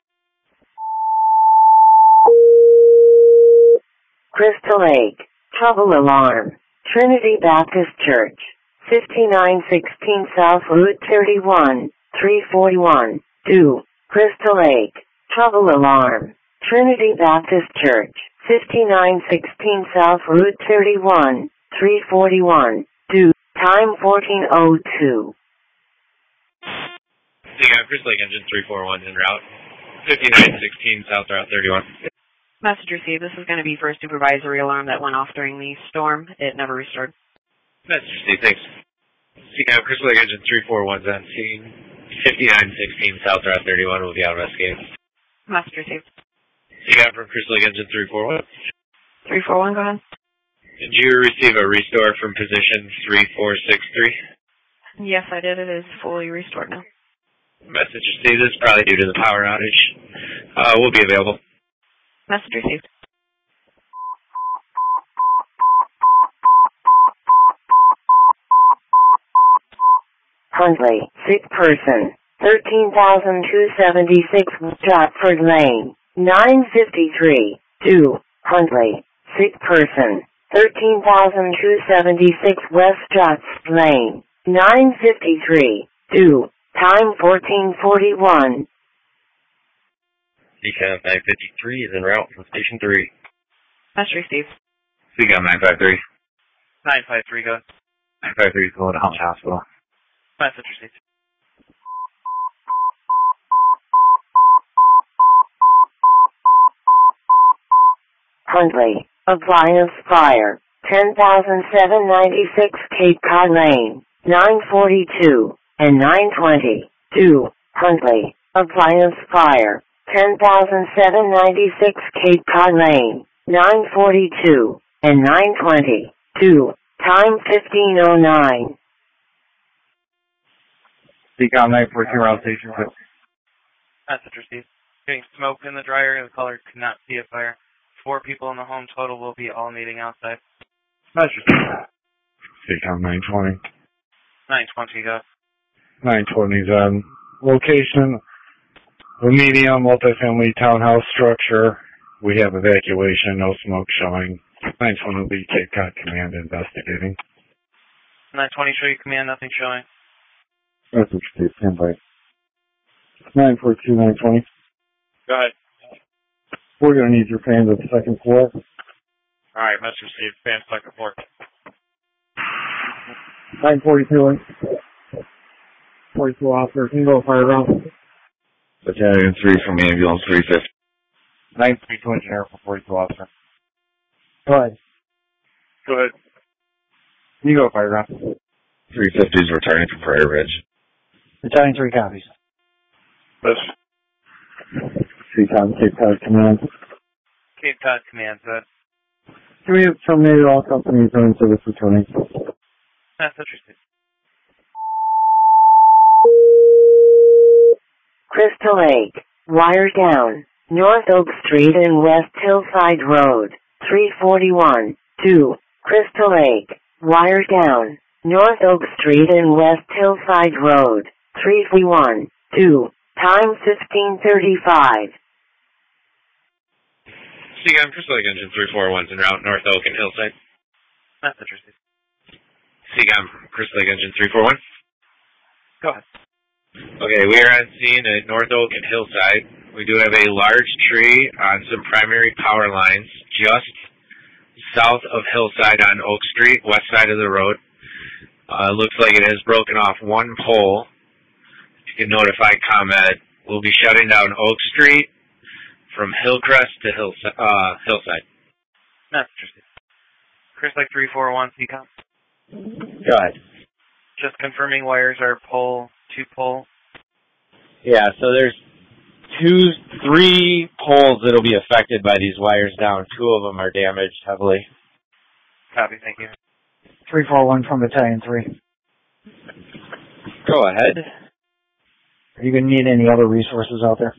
Crystal Lake. Trouble alarm. Trinity Baptist Church. 5916 South Route 31, 341. 2. Crystal Lake. Trouble alarm. Trinity Baptist Church. 5916 South Route 31, 341. 2. Time 1402. Crystal Lake Engine 341 en route. 5916 South Route 31. Message received. This is going to be for a supervisory alarm that went off during the storm. It never restored. Message received, thanks. Crystal Lake Engine 341's on scene. 5916 South Route 31 will be out investigating. Message received. From Crystal Lake Engine 341. 341, go ahead. Did you receive a restore from position 3463? Yes, I did. It is fully restored now. Message received. This is probably due to the power outage. We'll be available. Message received. Huntley, sick person. 13,276 Stratford Lane. 953. 2. Huntley, sick person. 13,276 West Stratford Lane. 953. 2. Time 1441. CCAM 953 is en route from Station 3. Message received. CCAM 953. 953, go. 953 is going to Huntley Hospital. Message received. Huntley, appliance fire. 10,796 Cape Cod Lane. 942 and 920. 2. Huntley, appliance fire. 10,796 Cape Cod Lane. 942 and 920. 2. Time 1509. CCAM 942 around Station 6. Message received. Getting smoke in the dry area. The caller could not see a fire. 4 people in the home total will be all meeting outside. Message received. CCAM 920. 920, go. 920's on location. A medium multifamily townhouse structure. We have evacuation, no smoke showing. 920 will be Cape Cod Command investigating. 920, show you command, nothing showing. Message received, stand by. 942, 920. Go ahead. We're going to need your fans at the second floor. Alright, message received. Fan second floor. 942. 42 officer, can you go fire around? Battalion 3 from ambulance 350. 932 engineer for 42 officer. Go ahead. Go ahead. Can you go fire around? 350 is returning from Prairie Ridge. Battalion 3 copies. Yes. CCAM Cape Cod Command. Cape Cod Command, said. We have terminated all companies on service returning. That's interesting. Crystal Lake, wire down. North Oak Street and West Hillside Road, 341. 2. Crystal Lake, wire down. North Oak Street and West Hillside Road, 341. 2. Time 1535. CCAM Crystal Lake Engine 341's en route North Oak and Hillside. That's interesting. CCAM Crystal Lake Engine 341. Go ahead. Okay, we are on scene at North Oak and Hillside. We do have a large tree on some primary power lines just south of Hillside on Oak Street, west side of the road. Looks like it has broken off one pole. You can notify ComEd. We'll be shutting down Oak Street from Hillcrest to Hillside. That's interesting. Crystal Lake 341, CCAM. Go ahead. Just confirming wires are pole, 2 pole. Yeah, so there's 3 poles that'll be affected by these wires down. 2 of them are damaged heavily. Copy, thank you. 341 from Battalion 3. Go ahead. Are you going to need any other resources out there?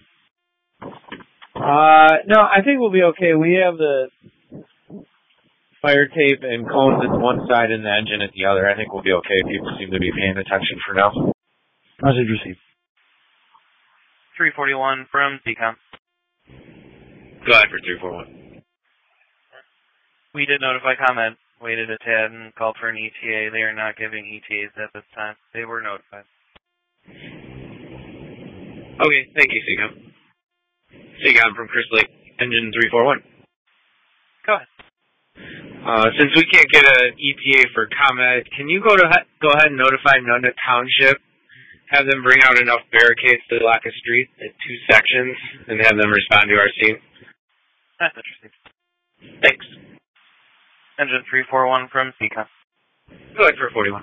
No, I think we'll be okay. We have the fire tape and cones at one side and the engine at the other. I think we'll be okay. People seem to be paying attention for now. Message received. 341 from CCOM. Go ahead for 341. We did notify comment, waited a tad, and called for an ETA. They are not giving ETAs at this time. They were notified. Okay, thank you, CCOM. CCOM from Crystal Lake, engine 341. Go ahead. Since we can't get an ETA for comment, can you go ahead and notify Nunda Township? Have them bring out enough barricades to block a street at 2 sections and have them respond to our scene? That's interesting. Thanks. Engine 341 from CCOM. Go ahead for 41.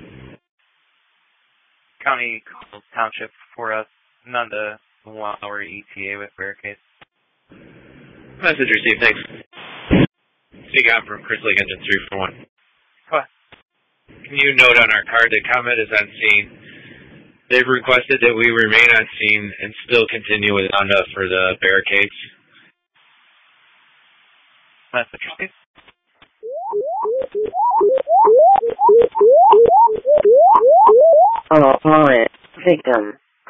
County Township for us. Nunda 1 hour ETA with barricades. Message received, thanks. CCOM from Crystal Lake, engine 341. Go ahead. Can you note on our card that comment is on scene? They've requested that we remain on scene and still continue with Nunda for the barricades. That's interesting. Alright, victim.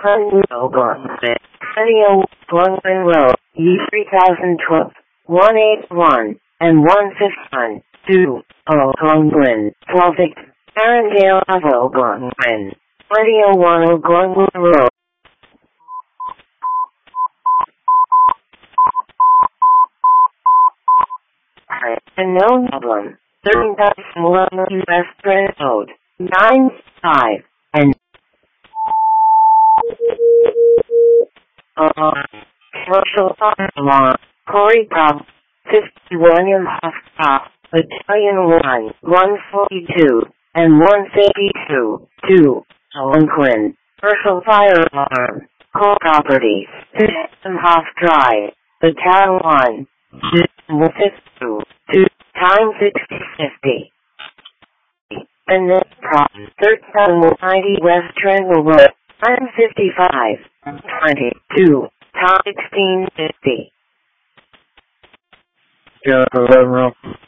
Radio Glungren Road, E3012, 181, and 151, 2, Glungren, 12 victim. Arendelle Avo Glungren. Radio 1 Glungren Road. And no problem. 13,000 West Grand Road. 95. And commercial fire alarm. Corey Prop. 50 William Hoff. Battalion 1. 142. And 152. 2. Helen Quinn. Commercial fire alarm. Core properties. System Hoff Drive. Battalion 1. 152. 2 times 6050. And then prop 1390 West Trenville Road. 955. 22 times 1650. Yeah, 11 row.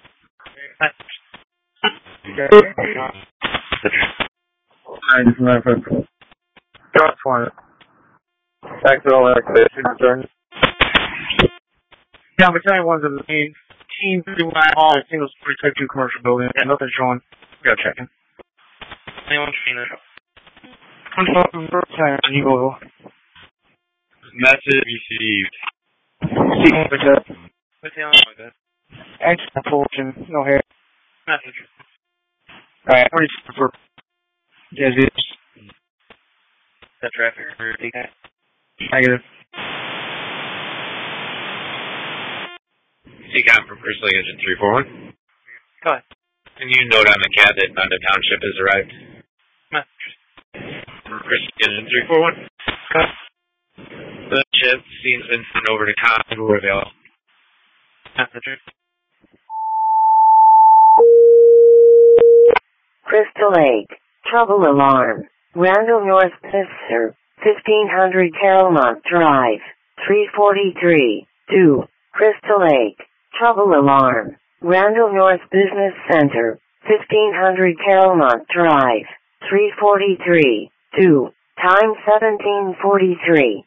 Drop 1. Backfill activation return. Yeah, Battalion 1's in the main team 31 all single story type 2 commercial building. Yeah, nothing showing. We got checking. Anyone seen it? You go. Message received. What's the other one? Action fortune, no hair. Message. Alright, I'm ready for yes, it's That traffic for TK. negative. CCOM from Crystal Lake, engine 341. Go ahead. Can you note on the CAD that Nunda Township has arrived? Message. From Crystal Lake, engine 341. Go ahead. The ship scene's been sent over to Conwayville. Message. Crystal Lake. Trouble alarm. Randall North Sister. 1500 Carolmont Drive. 343. 2. Crystal Lake. Trouble alarm. Randall North Business Center. 1500 Carolmont Drive. 343. 2. Time 1743.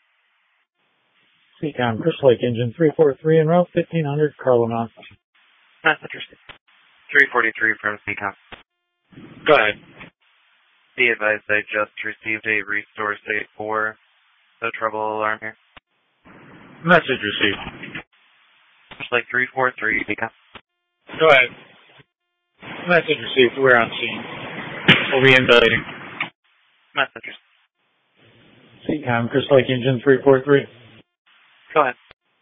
CCOM, Crystal Lake, engine 343 en route 1500 Carolmont. Message. 343 from CCOM. Go ahead. Be advised I just received a restore state for the trouble alarm here. Message received. It's like 343 CCOM. Go ahead. Message received. We're on scene. We'll be invalidating. Message. CCOM, Crystal Lake, engine 343. Go ahead.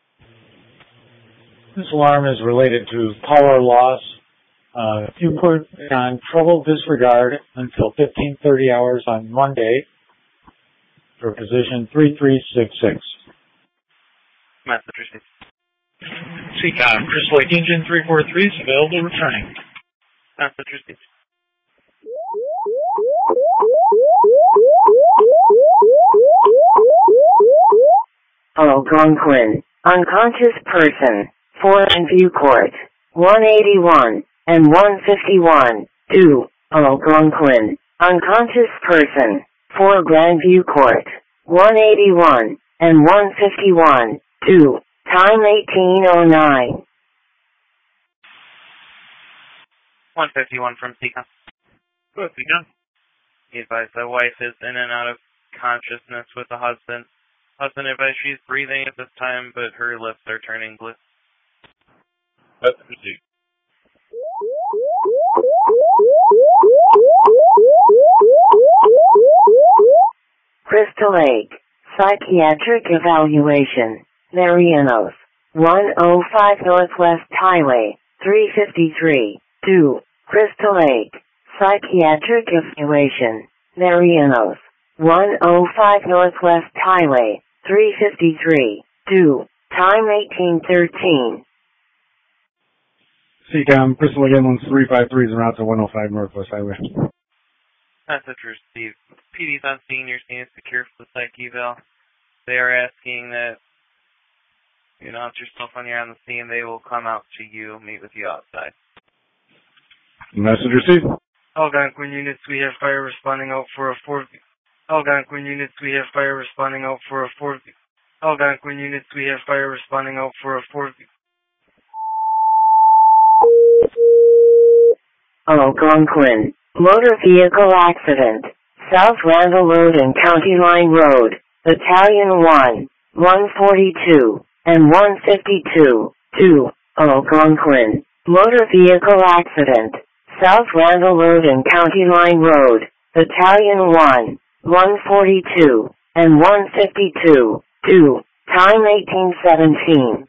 This alarm is related to power loss. You put on trouble disregard until 15:30 hours on Monday for position 3366. Message received. CCOM, Crystal Lake, engine 343 is available returning. Message received. Algonquin, unconscious person, 4 in View Court, 181 and 151, 2, Algonquin, unconscious person, 4 Grandview Court, 181 and 151, 2, time 1809. 151 from Seacom. Good, Seacom. He advised the wife is in and out of consciousness with the husband. Husband advised she's breathing at this time, but her lips are turning blue. That's good. Crystal Lake, psychiatric evaluation, Marianos, 105 Northwest Highway, 353, 2, Crystal Lake, psychiatric evaluation, Marianos, 105 Northwest Highway, 353, 2, time 1813. Seacom, Crystal Lake Ambulance 353 is en route to 105 Northwest Highway. Message received. PD's on scene. Your scene is secure for the psych eval. They are asking that you announce yourself when you're on the scene. They will come out to you, meet with you outside. Message received. Algonquin units, we have fire responding out for a 4. Algonquin units, we have fire responding out for a 4. Algonquin units, we have fire responding out for a 4. Algonquin, motor vehicle accident, South Randall Road and County Line Road, Battalion 1, 142, and 152, 2, Algonquin, motor vehicle accident, South Randall Road and County Line Road, Battalion 1, 142, and 152, 2, time 1817.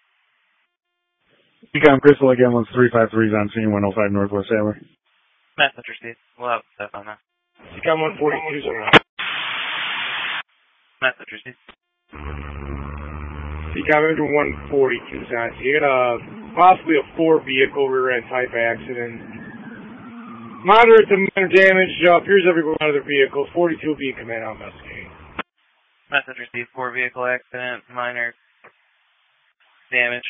Seacom, Crystal Lake Ambulance 353 is on scene, 105 Northwest Highway. Message received. We'll have stuff on that. Seacom 142 is around. Message received. Seacom engine 142 is on. You got possibly a 4-vehicle rear-end type accident. Moderate to minor damage. Appears every one of the vehicles. 42 being command out investigating. Message received. 4-vehicle accident. Minor damage.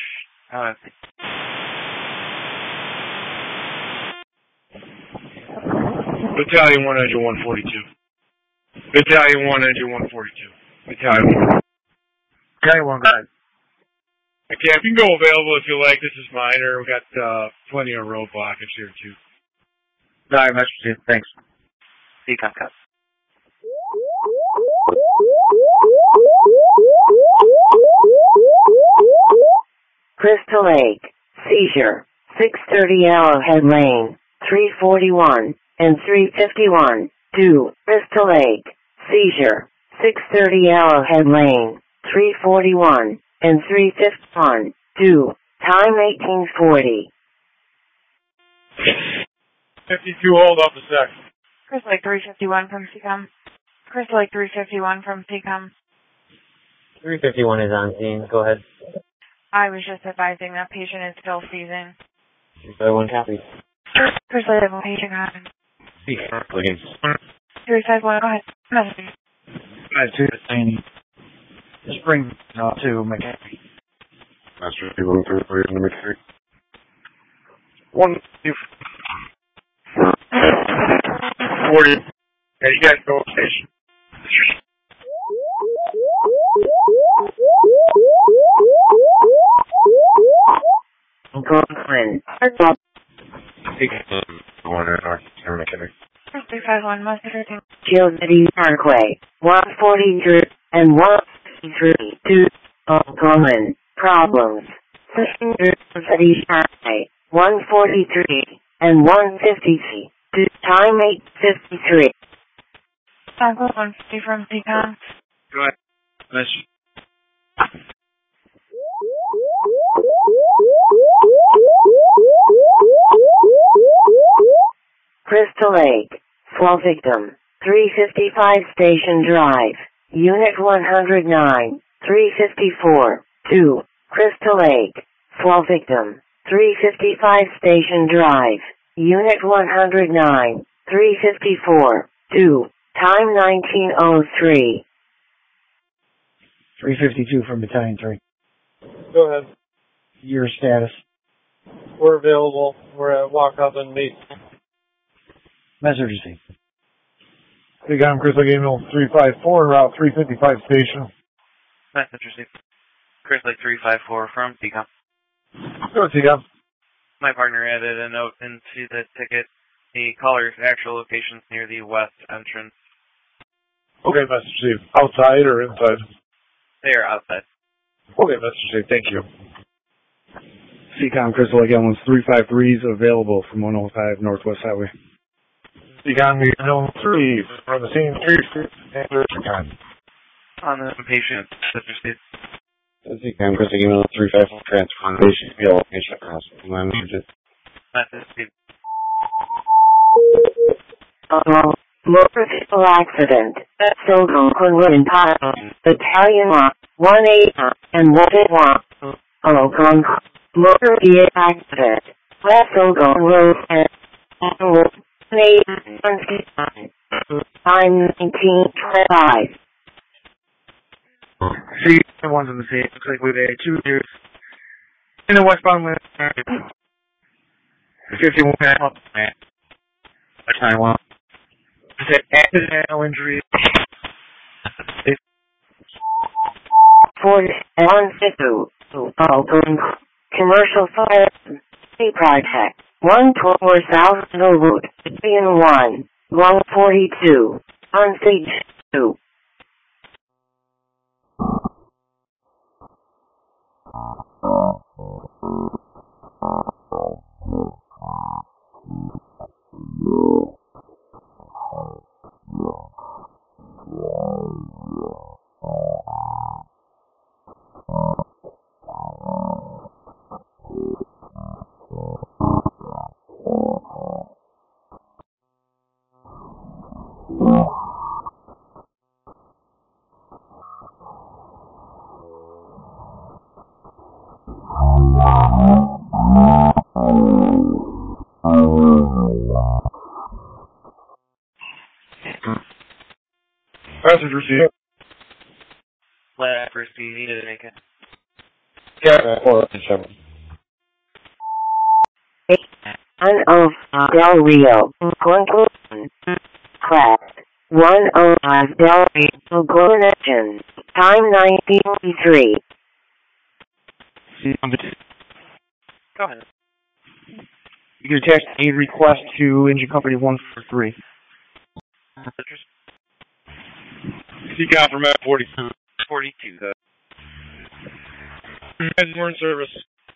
Battalion 1, engine 142. Battalion 1, engine 142. Battalion 1. Battalion 1, go ahead. Okay, if you can go available if you like. This is minor. We got plenty of road blockage here too. All right, message received. Thanks. Seacom cut. Crystal Lake, seizure, 630 Arrowhead Lane, 341, and 351, 2, Crystal Lake, seizure, 630 Arrowhead Lane, 341, and 351, 2, time 1840. 52, hold up a sec. Crystal Lake 351 from Seacom. Crystal Lake 351 from Seacom. 351 is on scene. Go ahead. I was just advising that patient is still seizing. 351 copy. Crystal Lake patient having. 351, go ahead. Message. To the scene. Just bring to McHenry. Master 133 in the McHenry. 1, 2, 40. Yeah, you guys go station. Algonquin. McHenry. 351, message received. Kill City Parkway, 143 and 153, 2, Algonquin, problems. City Parkway, 143 and 153, 2, time 8:53. Algonquin 150 from Seacom. Go ahead. Message. Crystal Lake, fall victim, 355 Station Drive, Unit 109, 354, 2, Crystal Lake, fall victim, 355 Station Drive, Unit 109, 354, 2, Time 19:03. 352 from Battalion 3. Go ahead. Your status. We're available. We're at Walk Up and Meet. Message received. CCOM Crystal Lake 354, Route 355 station. Message received. Crystal Lake 354 from CCOM. Go CCOM. My partner added a note into the ticket. The caller's actual location's near the west entrance. Okay, message received. Outside or inside? They are outside. Okay, message received. Thank you. CCOM Crystal Lake 353 is available from 105 Northwest Highway. CCOM 3 from the scene 3 On the patient, Message received. CCOM Crystal Lake 354 transfer on patient field location across from my message. Message received. Motor vehicle accident. Sogo Kunlin Battalion 18 and 181. Ogon motor vehicle accident. West Ogon Road and time 19:25. See, one's in the scene. Looks like we've had 2 years in the westbound lane. 51 up. Taiwan. Accidental injury. 4152. Ogun Commercial Fire Project. 1 South Road. Battalion 1. 142. On stage 2. Message received. Last receive, you need to make it. of Del Rio. Conclusion. Class 105 Del Rio Gloriation. Time 19:03. Go ahead. You can attach a request to Engine Company 143. CCOM from at 42. 42. Guys, we're in service.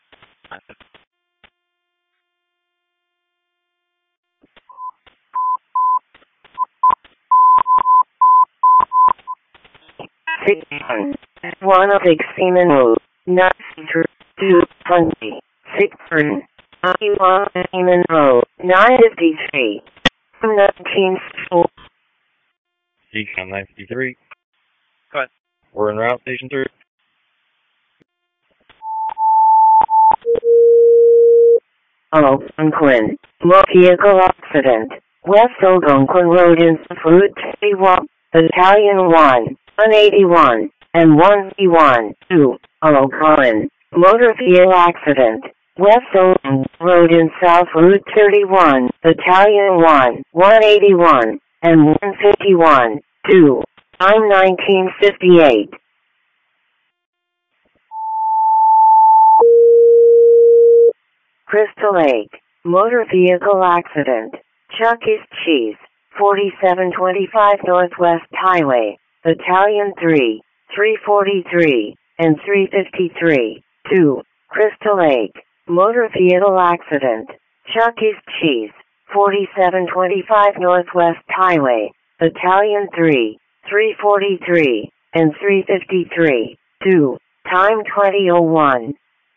One of Seaman Road, not Center, 220. 6 Seaman Road, 953. 19. CCOM 953. Go ahead. We're en route, Station 3. Algonquin. Motor vehicle accident. West Algonquin Road in Route 31, Battalion 1, 181, and 1C1, 2, Algonquin. Motor vehicle accident. West Algonquin Road in South Route 31, Battalion 1, 181, and 151, 2, time 19:58. Crystal Lake, motor vehicle accident. Chuck E. Cheese, 4725 Northwest Highway, Battalion 3, 343, and 353, 2, Crystal Lake, motor vehicle accident. Chuck E. Cheese, 4725 Northwest Highway, Battalion 3, 343, and 353, 2, time 20:01.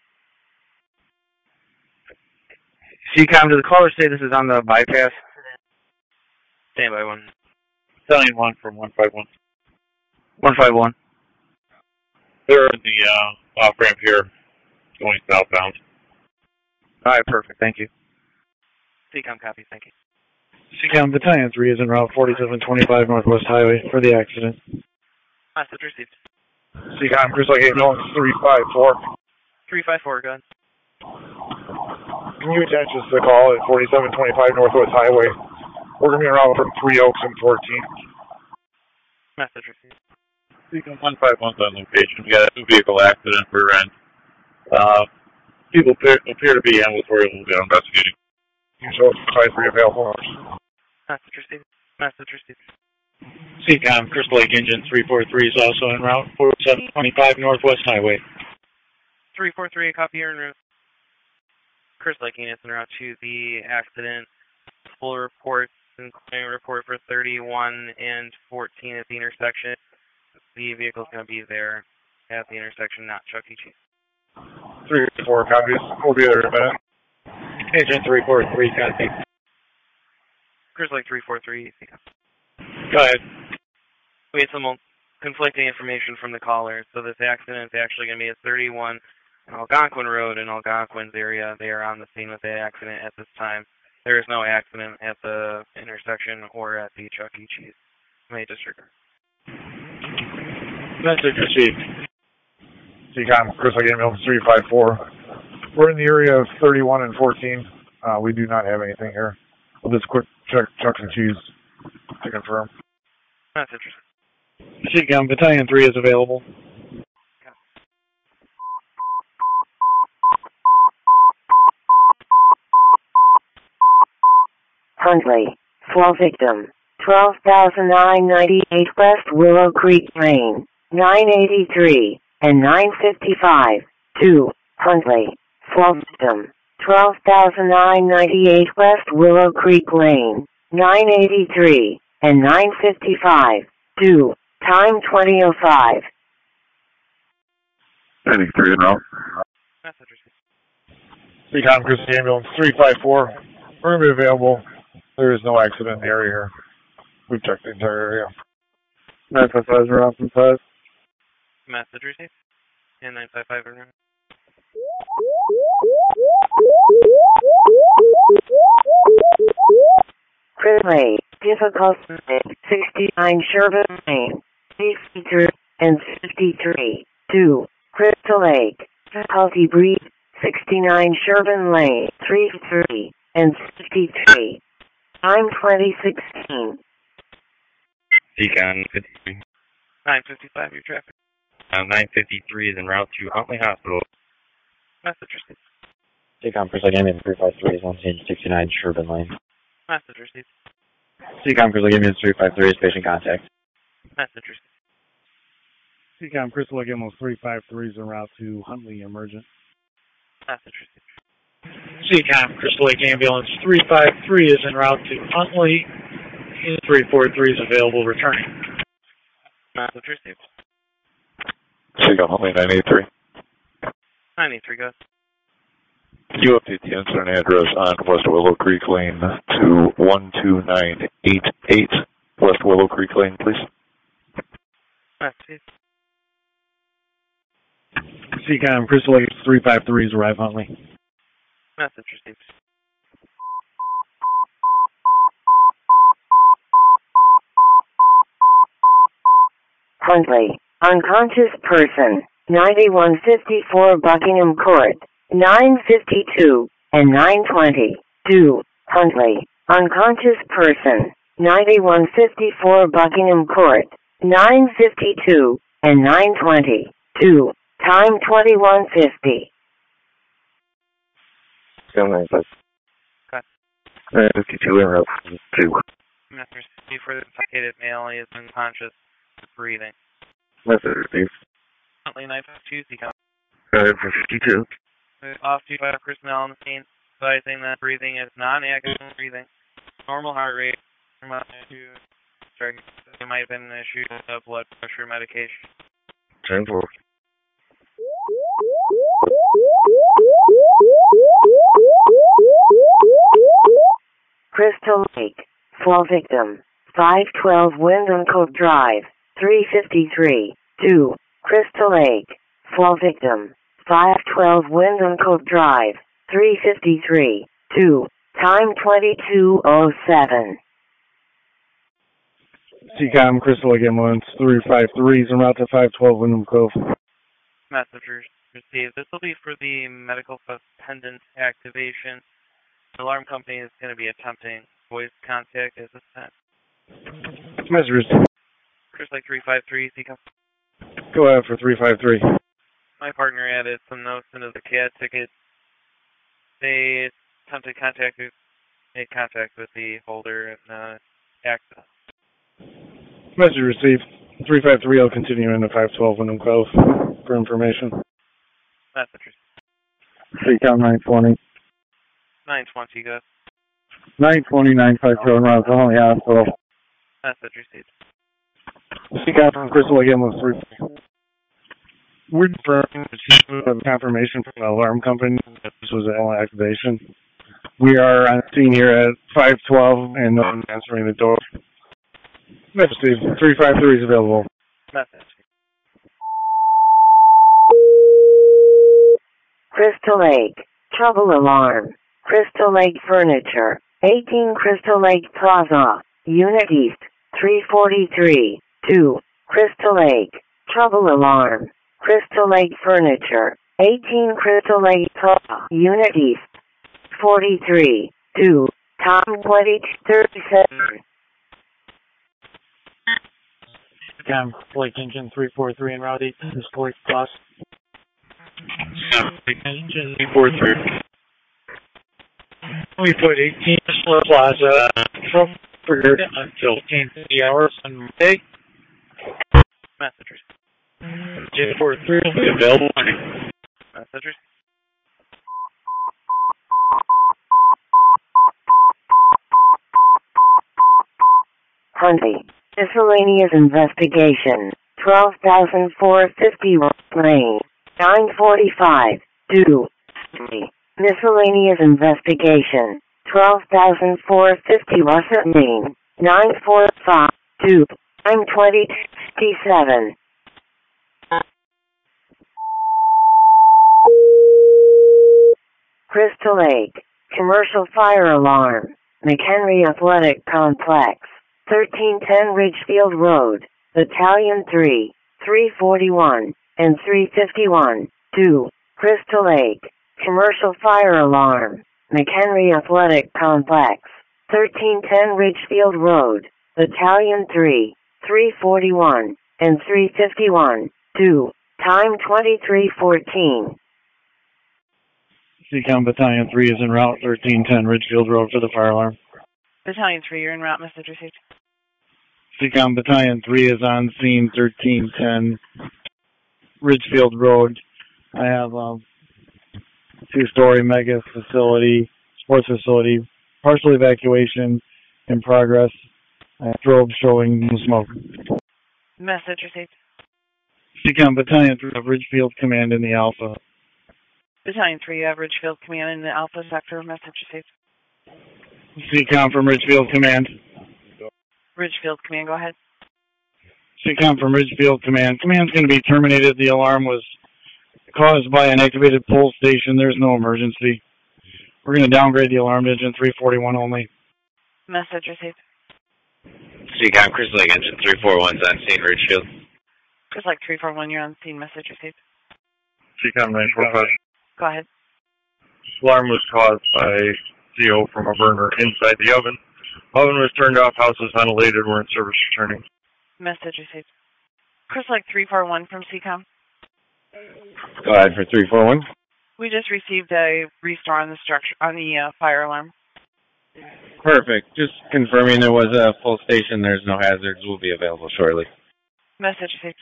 CCOM, does the caller say this is on the bypass? Standby 1. Battalion 1 from 151. 151. They're in the off-ramp here, going southbound. Alright, perfect. Thank you. CCOM copy, thank you. Seacom Battalion 3 is en route 4725 Northwest Highway for the accident. Message received. Seacom, Chris Lake Ambulance 354. 354, go ahead. Can you attach us to the call at 4725 Northwest Highway? We're going to be around from 3 Oaks and 14. Message received. Seacom 151's on location. We got a two-vehicle accident for rent. People appear to be ambulatory. We'll be investigating. You show us 53 available. Message received. Message received. Seacom Crystal Lake Engine 343 is also en route 4725 Northwest Highway. 343, copy your en route. Chris Lake units en route to the accident. Full reports, including a report for 31 and 14 at the intersection. The vehicle's going to be there at the intersection, not Chuck E. Cheese. 3-4 copies. We'll be there in a minute. Agent 343, copy. Chris Lake 343. Go ahead. We had some conflicting information from the caller. So this accident is actually going to be at 31 Algonquin Road in Algonquin's area. They are on the scene with the accident at this time. There is no accident at the intersection or at the Chuck E. Cheese. May disregard. Message received. Seacom, Chris Lake Ambulance 354. We're in the area of 31 and 14. We do not have anything here. We'll just quick check Chuck E. Cheese to confirm. Message. Seacom Battalion 3 is available. Huntley, flow victim, 12,998 West Willow Creek Lane, 983 and 955, 2, Huntley, flow victim, 12,998 West Willow Creek Lane, 983 and 955, 2, time 20:05. 93 en route. Seacom, Chris Lake Ambulance 354. We're going to be available. There is no accident in the area here. We've checked the entire area. 955 are off and 5. Message received. And 955 are Cridley, difficult 69 Sherburne Lane, 53 and 53, 2, Crystal Lake, difficulty breed, 69 Sherburne Lane, 33 and 53, time 2016. Seacom 955, your traffic. 953 is en route to Huntley Hospital. Message received. Seacom Chris Lake Ambulance 353 is on scene 69 Sherburne Lane. Message received. Seacom Chris Lake Ambulance 353 is patient contact. Message received. Seacom Crystal Lake Ambulance 353 is en route to Huntley Emergent. Message received. Seacom Crystal Lake Ambulance 353 is en route to Huntley. 343 is available returning. Message received. Seacom Huntley 983. 983, go ahead. You update the incident address on West Willow Creek Lane to 12988 West Willow Creek Lane, please. Message. Seacom Crystal Lake 353 is arrive Huntley. Message received. Huntley, unconscious person, 9154 Buckingham Court, 952 and 920, 2, Huntley, unconscious person, 9154 Buckingham Court, 952 and 920, 2, time 21:50. 52 in row 2. Message received for the intoxicated male. He is unconscious, breathing. Message received. Huntley 952, Seacom. 52. Off to personnel on the scene, advising that breathing is non-accident breathing. Normal heart rate. There might have been an issue with blood pressure medication. 10-4. Crystal Lake, flow victim, 512 Wyndham Cove Drive, 353, 2, Crystal Lake, flow victim, 512 Wyndham Cove Drive, 353, 2, time 22:07. CCOM Crystal Lake Ambulance 353 is en route to 512 Wyndham Cove. Message received. This will be for the medical pendant activation. The alarm company is going to be attempting voice contact as a sent. Message received. Crystal Lake 353, CCOM. Go ahead for 353. My partner added some notes into the CAD ticket. They attempted made contact with the holder and access. Message received. 353 will continue into 512 Wyndham Cove for information. Message received. CCOM 920. 920, go. 920, 950 en route to Holly Hospital. Message received. CCOM from Crystal Lake Ambulance 353. We're confirming confirmation from the alarm company that this was an activation. We are on scene here at 512 and no one answering the door. Message 353 is available. Message. Crystal Lake. Trouble alarm. Crystal Lake Furniture. 18 Crystal Lake Plaza. Unit East. 343. 2. Crystal Lake. Trouble alarm. Crystal Lake Furniture. 18 Crystal Lake Plaza. Unit East. 43. 2. Tom 2037. CCOM Lake Engine 343 en route 8 to Crystal Lake Plaza. Engine 343. We put 18 Crystal Lake Plaza from here until 10 hours on Monday. Messengers. Engine 43 will be available. Messengers. Huntley. Miscellaneous investigation. 12,450 Lane. 945. 2. Miscellaneous investigation. 12,450 Russet Lane. 945. 2. I'm 2067. Crystal Lake. Commercial fire alarm. McHenry Athletic Complex. 1310 Ridgefield Road. Battalion 3. 341 and 351. 2. Crystal Lake. Commercial fire alarm. McHenry Athletic Complex. 1310 Ridgefield Road. Battalion 3. 341 and 351. 2. Time 2314. CCOM Battalion 3 is en route 1310 Ridgefield Road for the fire alarm. Battalion 3, you're en route. Message received. CCOM Battalion 3 is on scene 1310 Ridgefield Road. I have a two-story mega facility, sports facility, partial evacuation in progress. I have strobe showing no smoke. Message received. CCOM Battalion 3 of Ridgefield Command in the Alpha. Battalion 3, you have Ridgefield Command in the Alpha sector. Message received. CCOM from Ridgefield Command. Ridgefield Command, go ahead. CCOM from Ridgefield Command. Command's going to be terminated. The alarm was caused by an activated pole station. There's no emergency. We're going to downgrade the alarm to engine 341 only. Message received. CCOM Crystal Lake Engine 341 is on scene Ridgefield. Just like 341, you're on scene. Message received. CCOM 945. Go ahead. Alarm was caused by CO from a burner inside the oven. Oven was turned off, house was ventilated, we're in service returning. Message received. Crystal Lake 341 from CCOM. Go ahead for 341. We just received a restore on the structure, on the fire alarm. Perfect. Just confirming there was a full station. There's no hazards. Will be available shortly. Message received.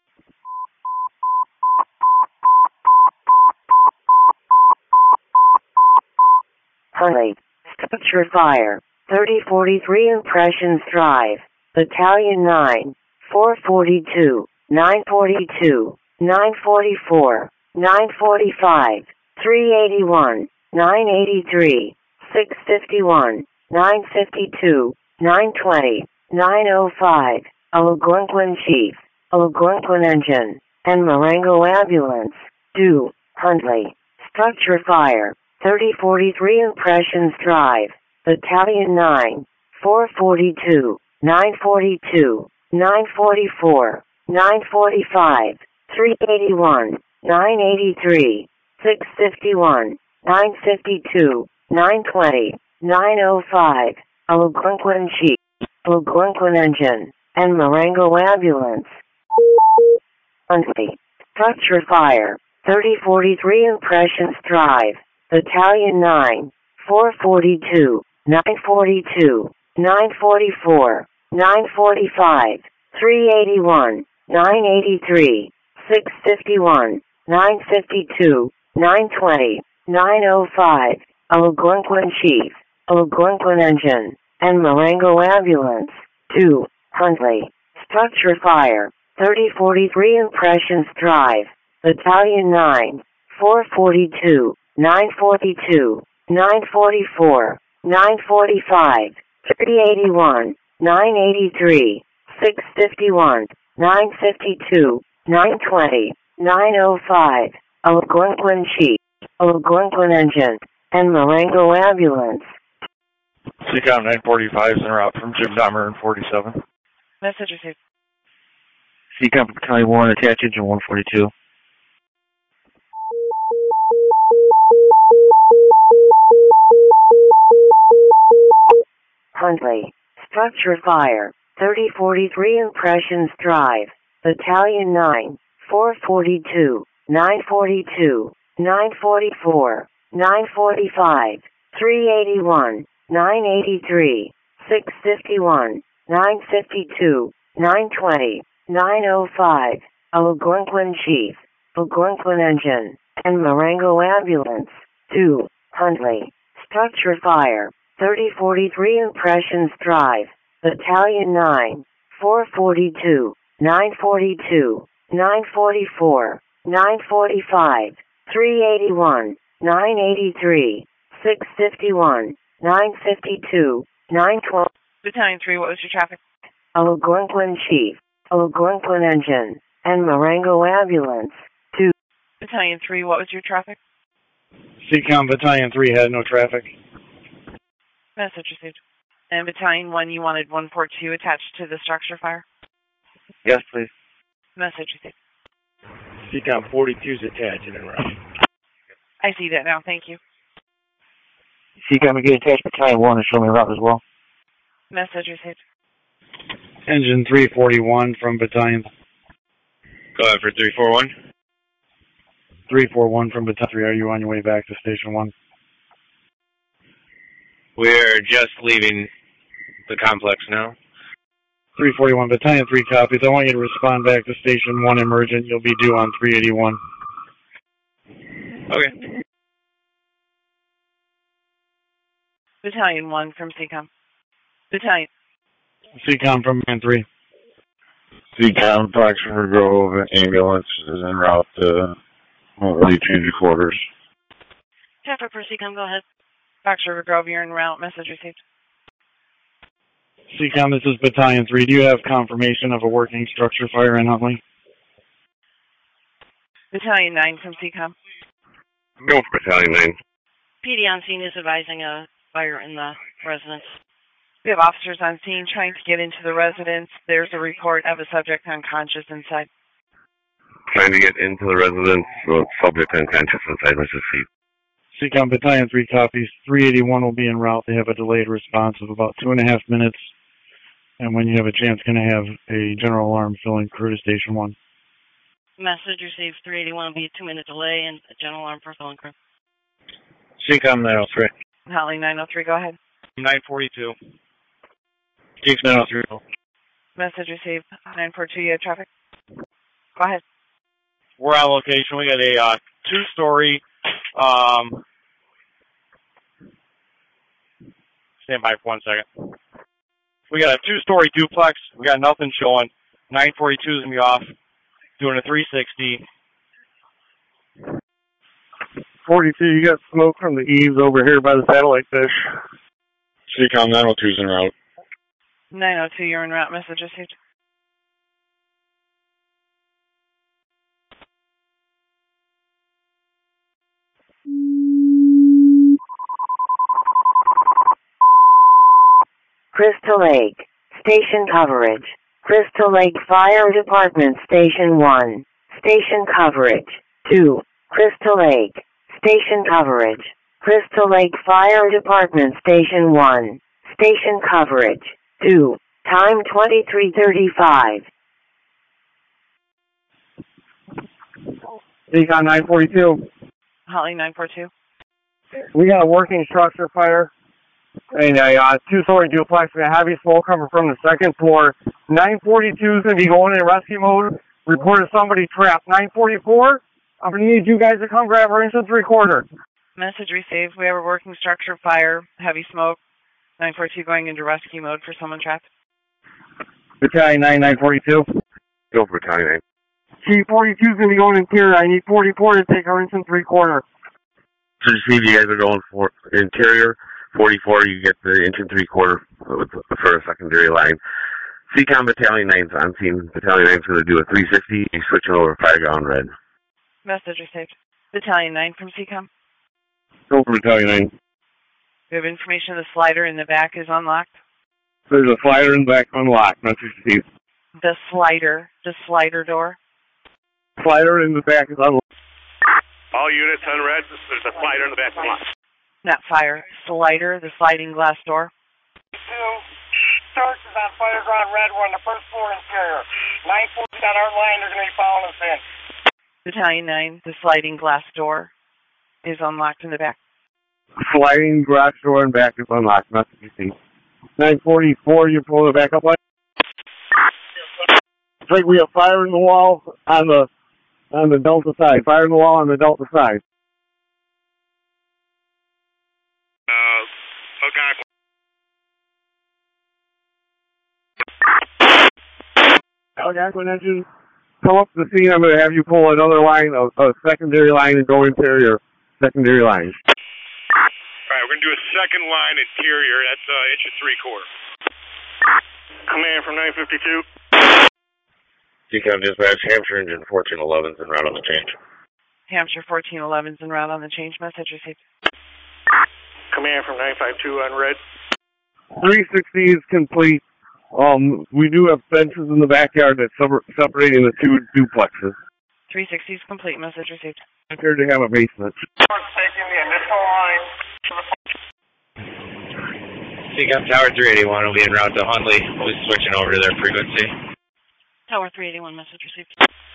Huntley. Structure fire. 3043 Impressions Drive. Battalion 9. 442. 942. 944. 945. 381. 983. 651. 952. 920. 905. Algonquin Chief. Algonquin Engine. And Marengo Ambulance. 2. Huntley. Structure fire. 3043 Impressions Drive. Battalion 9. 442. 942, 944, 945, 381, 983, 651, 952, 920, 905, Algonquin Chief, Algonquin Engine, and Marengo Ambulance. Huntley. Structure Fire, 3043 Impressions Drive, Battalion 9, 442, 942, 944, 945, 381, 983, 651, 952, 920, 905, Algonquin Chief, Algonquin Engine, and Marengo Ambulance. 2. Huntley. Structure Fire, 3043 Impressions Drive, Battalion 9, 442, 942, 944, 945, 381, 983, 651, 952, 920, 905, Algonquin Chief, Algonquin Engine, and Marengo Ambulance. CCOM 945 is en route from Jim Dahmer and 47. Message received. CCOM Battalion 1, attach engine 142. Huntley. Structure Fire, 3043 Impressions Drive, Battalion 9, 442, 942, 944, 945, 381, 983, 651, 952, 920, 905, Algonquin Chief, Algonquin Engine, and Marengo Ambulance. 2. Huntley. Structure Fire, 3043 Impressions Drive, Battalion 9, 442, 942, 944, 945, 381, 983, 651, 952, 912. Battalion 3, what was your traffic? Algonquin Chief, Algonquin Engine, and Marengo Ambulance. 2. Battalion 3, what was your traffic? CCOM Battalion 3 had no traffic. Message received. And Battalion 1, you wanted 142 attached to the structure fire? Yes, please. Message received. CCOM 42 is attached and en route. I see that now, thank you. CCOM, get attached Battalion 1 and show me a route as well. Message received. Engine 341 from Battalion. Go ahead for 341. 341 from Battalion 3. Are you on your way back to Station 1? We're just leaving the complex now. 341, Battalion 3 copies. I want you to respond back to Station 1 emergent. You'll be due on 381. Okay. Battalion 1 from CCOM. Battalion. CCOM from Man 3. CCOM, Fox River Grove ambulance is en route to early change of quarters. Traffic for CCOM, go ahead. Fox River Grove, you're en route. Message received. CCOM, this is Battalion 3. Do you have confirmation of a working structure fire in Huntley? Battalion 9 from CCOM. Go for Battalion 9. PD on scene is advising a fire in the residence. We have officers on scene trying to get into the residence. There's a report of a subject unconscious inside. Trying to get into the residence, subject unconscious inside. Let's just see. CCOM Battalion 3 copies. 381 will be en route. They have a delayed response of about 2.5 minutes. And when you have a chance, going to have a general alarm filling crew to Station 1. Message received. 381 will be a 2-minute delay and a general alarm for filling crew. CCOM 903. Holly 903, go ahead. 942. CCOM 903. Message received. 942, you have traffic? Go ahead. We're on location. We got a 2-story, stand by for 1 second. We got a 2-story duplex. We got nothing showing. 942 is going to be off, doing a 360. 42, you got smoke from the eaves over here by the satellite dish. CCOM 902 is en route. 902, you're en route. Message received. Crystal Lake. Station coverage. Crystal Lake Fire Department Station 1. Station coverage. 2. Crystal Lake. Station coverage. Crystal Lake Fire Department Station 1. Station coverage. 2. Time 23:35. Decon 942. Holly 942. We got a working structure fire and a two-story duplex with a heavy smoke coming from the second floor. 942 is going to be going in rescue mode. Reported somebody trapped. 944, I'm going to need you guys to come grab our insurance recorder. Message received. We have a working structure fire, heavy smoke. 942 going into rescue mode for someone trapped. Battalion 942. Go for Battalion 9. Chief 42 is going to be going interior. I need 44 to take our insurance recorder. So you guys are going for interior. 44, you get the inch and three-quarter for a secondary line. CCOM Battalion 9's on scene. Battalion 9's going to do a 360. He's switching over fireground red. Message received. Battalion 9 from CCOM. Go for Battalion 9. We have information the slider in the back is unlocked. There's a slider in the back unlocked. Message received. The slider door. Slider in the back is unlocked. All units on red, there's a slider in the back unlocked. Not fire. Slider, the sliding glass door. 2. Search is on fireground red. We're on the first floor interior. 940 on our line. They're going to be following us in. Battalion 9, the sliding glass door is unlocked in the back. Sliding glass door in back is unlocked. Message received. 944, you pull the back up line. It's like we have fire in the wall on the Delta side. Fire in the wall on the Delta side. Algonquin engine, come up to the scene. I'm going to have you pull another line, a secondary line, and go interior. Secondary line. Alright, we're going to do a second line interior. That's inch and three-quarter. Command from 952. CCOM dispatch, Hampshire engine 1411's en route on the change. Hampshire 1411's en route on the change. Message received. Command from 952 on red. 360 is complete. We do have fences in the backyard that's separating the two duplexes. 360 is complete. Message received. Appear to have a basement. Taking the initial line to the... CCOM Tower 381 will be en route to Huntley. We'll be switching over to their frequency. Tower 381, message received.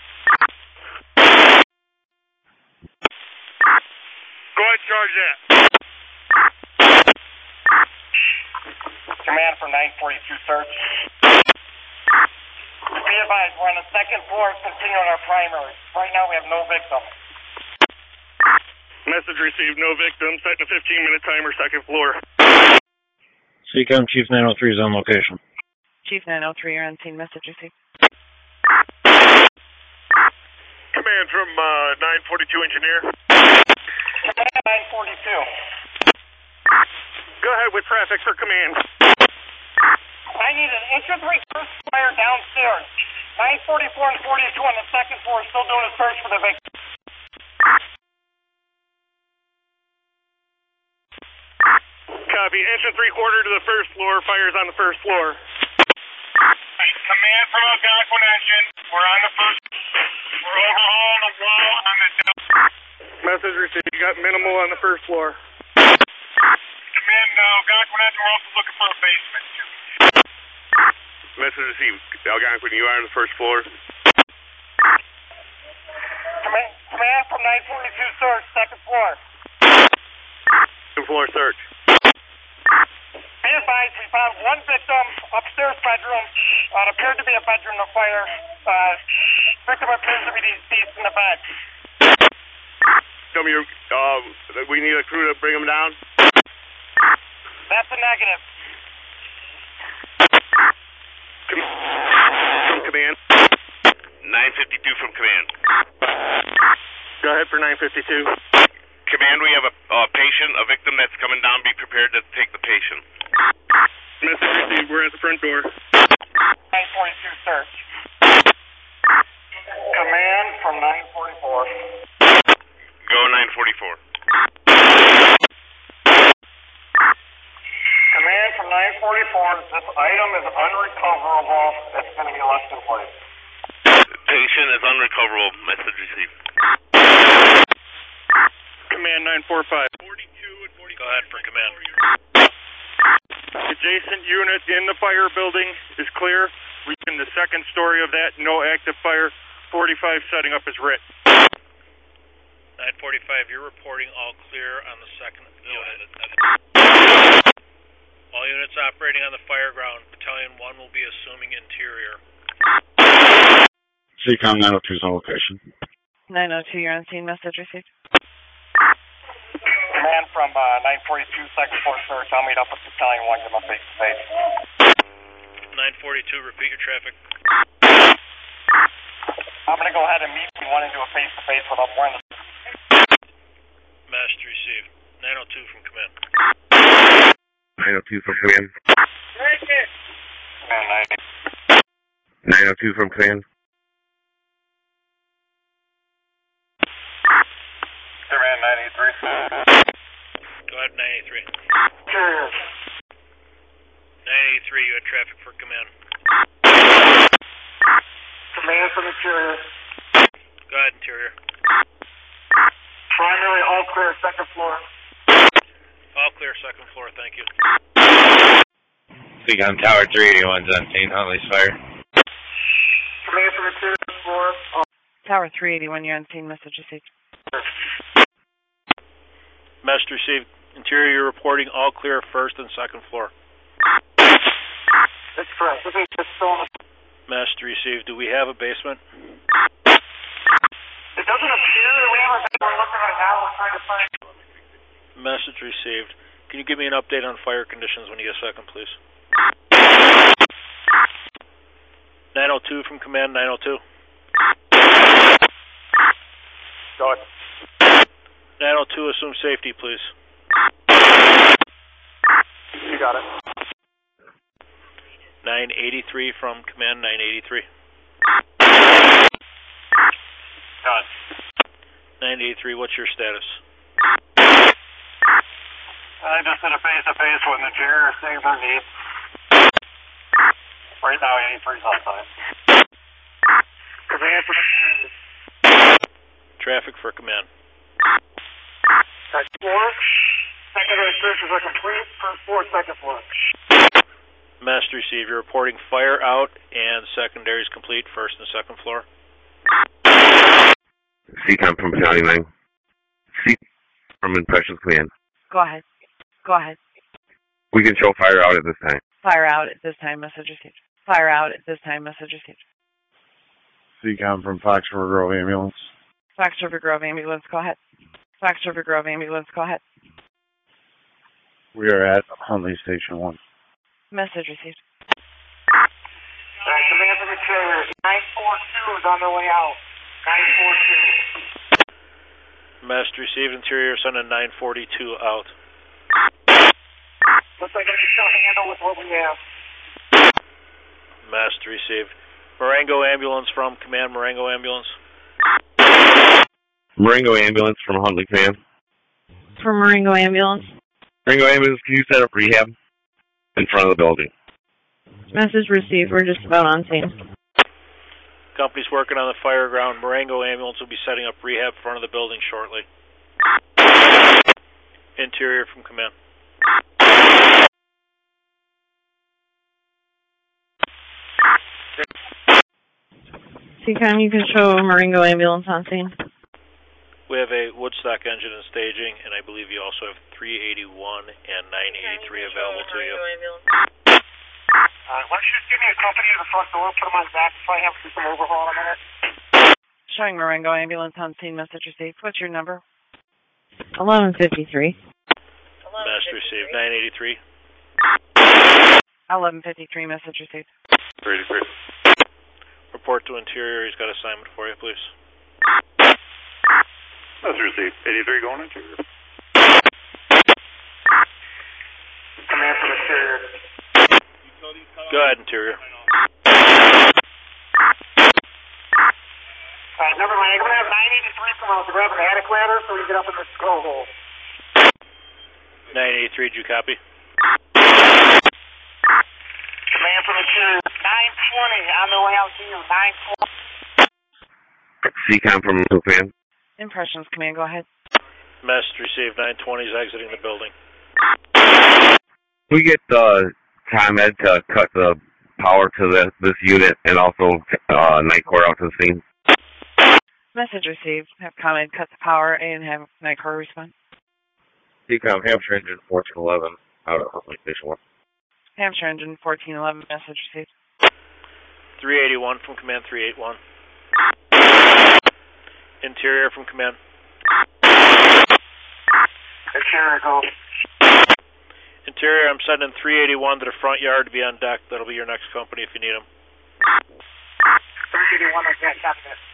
Go ahead, charge that. Command for 942 search. Be advised, we're on the second floor, continuing our primary. Right now we have no victim. Message received, no victim. Setting a 15-minute timer, second floor. CCOM Chief 903 is on location. Chief 903, you're on scene. Message received. Command from 942 engineer. Command 942. Go ahead with traffic for command. I need an inch and three-quarter fire downstairs. 944 and 42 on the second floor, still doing a search for the victim. Copy. Inch and three-quarter to the first floor. Fire's on the first floor. Command from Algonquin engine. We're on the first. We're overhauling the wall on the message received. You got minimal on the first floor. Command Algonquin engine. We're also looking for a basement. Message received. Algonquin, you are on the first floor. Command from 942 search, second floor. Second floor search. Be advised, we found one victim, upstairs bedroom. It appeared to be a bedroom of fire. Victim appears to be deceased in the bed. Tell me, we need a crew to bring him down? That's a negative. Command. 952 from command. Go ahead for 952. Command, we have a patient, a victim that's coming down. Be prepared to take the patient. Message received. We're at the front door. 942 search. Command from 944. Go 944. Command from 944. This item is unrecoverable. It's going to be left in place. Patient is unrecoverable. Message received. Command 945. 42 and 45. Go ahead for command. Adjacent unit in the fire building is clear. Reaching the second story of that, no active fire. 45 setting up as writ. 945, you're reporting all clear on the second unit. All units operating on the fire ground. Battalion 1 will be assuming interior. CCOM 902 is on location. 902, you're on scene. Message received. Command from 942, second floor search. I'll meet up with Battalion 1, give them a face-to-face. 942, repeat your traffic. I'm going to go ahead and meet you. Want to do a face-to-face with them. We're in the... Message received. 902 from command. 902 from command. Take it! Command 902 from command. Command 983. Go ahead, 983. Carrier. 983, you had traffic for command. Command from interior. Go ahead, interior. Primary, all clear, second floor. All clear, second floor, thank you. CCOM Tower 381's on scene. Huntley's fire. Command from interior floor. Tower 381, you're on scene. Message received. Message received. Interior, you're reporting all clear, first and second floor. That's correct. Message received. Do we have a basement? It doesn't appear that we have a basement. We're looking right now. We're trying to find... Message received. Can you give me an update on fire conditions when you get a second, please? 902 from command, 902. Go ahead. 902, assume safety, please. You got it. 983 from command, 983. Got it. 983, what's your status? I just did a face-to-face with the interior, seeing their needs. Right now, 83's outside. Command for traffic for command. Second floor. Secondary searches are complete. First floor, second floor. Message received. You're reporting fire out and secondary is complete. First and second floor. CCOM from Battalion 9. C from Impressions Command. Go ahead. Go ahead. We can show fire out at this time. Fire out at this time. Message received. Fire out at this time. Message received. CCOM from Fox River Grove Ambulance. Fox River Grove Ambulance, go ahead. Fox River Grove Ambulance, go ahead. We are at Huntley Station 1. Message received. Command from interior. 942 is on their way out. 942. Message received. Interior sending 942 out. Looks like I can still handle with what we have. Message received. Marengo Ambulance from command. Marengo Ambulance. Marengo Ambulance from Huntley Command. From Marengo Ambulance. Marengo Ambulance, can you set up rehab in front of the building? Message received. We're just about on scene. Company's working on the fire ground. Marengo Ambulance will be setting up rehab in front of the building shortly. Interior from command. CCOM, you can show Marengo Ambulance on scene. We have a Woodstock engine and staging, and I believe you also have 381 and 983 available to you. Why don't you just give me a company to the front door, put them on back so I have to do some overhaul in a minute? Showing Marengo Ambulance on scene. Message received. What's your number? 1153. Message received. 983. 1153. Message received. 33. Report to Interior. He's got assignment for you, please. Message received. 83 going Interior. Command from Interior. Go ahead, Interior. Never mind. I'm going to have 983 come out to grab an attic ladder so we can get up in the skull hole. 983, did you copy? on the way out to you, 9-4. CCOM from Command. Impressions Command, go ahead. Message received, 920 is exiting the building. We get ComEd to cut the power to this unit and also Night Corps out to the scene. Message received. Have ComEd cut the power and have Night Corps respond. CCOM Hampshire Engine 1411 out at Huntly Station 1. Hampshire Engine 1411, message received. 381 from Command 381. Interior from Command. Interior, go. Interior, I'm sending 381 to the front yard to be on deck. That'll be your next company if you need them. 381, okay, copy that.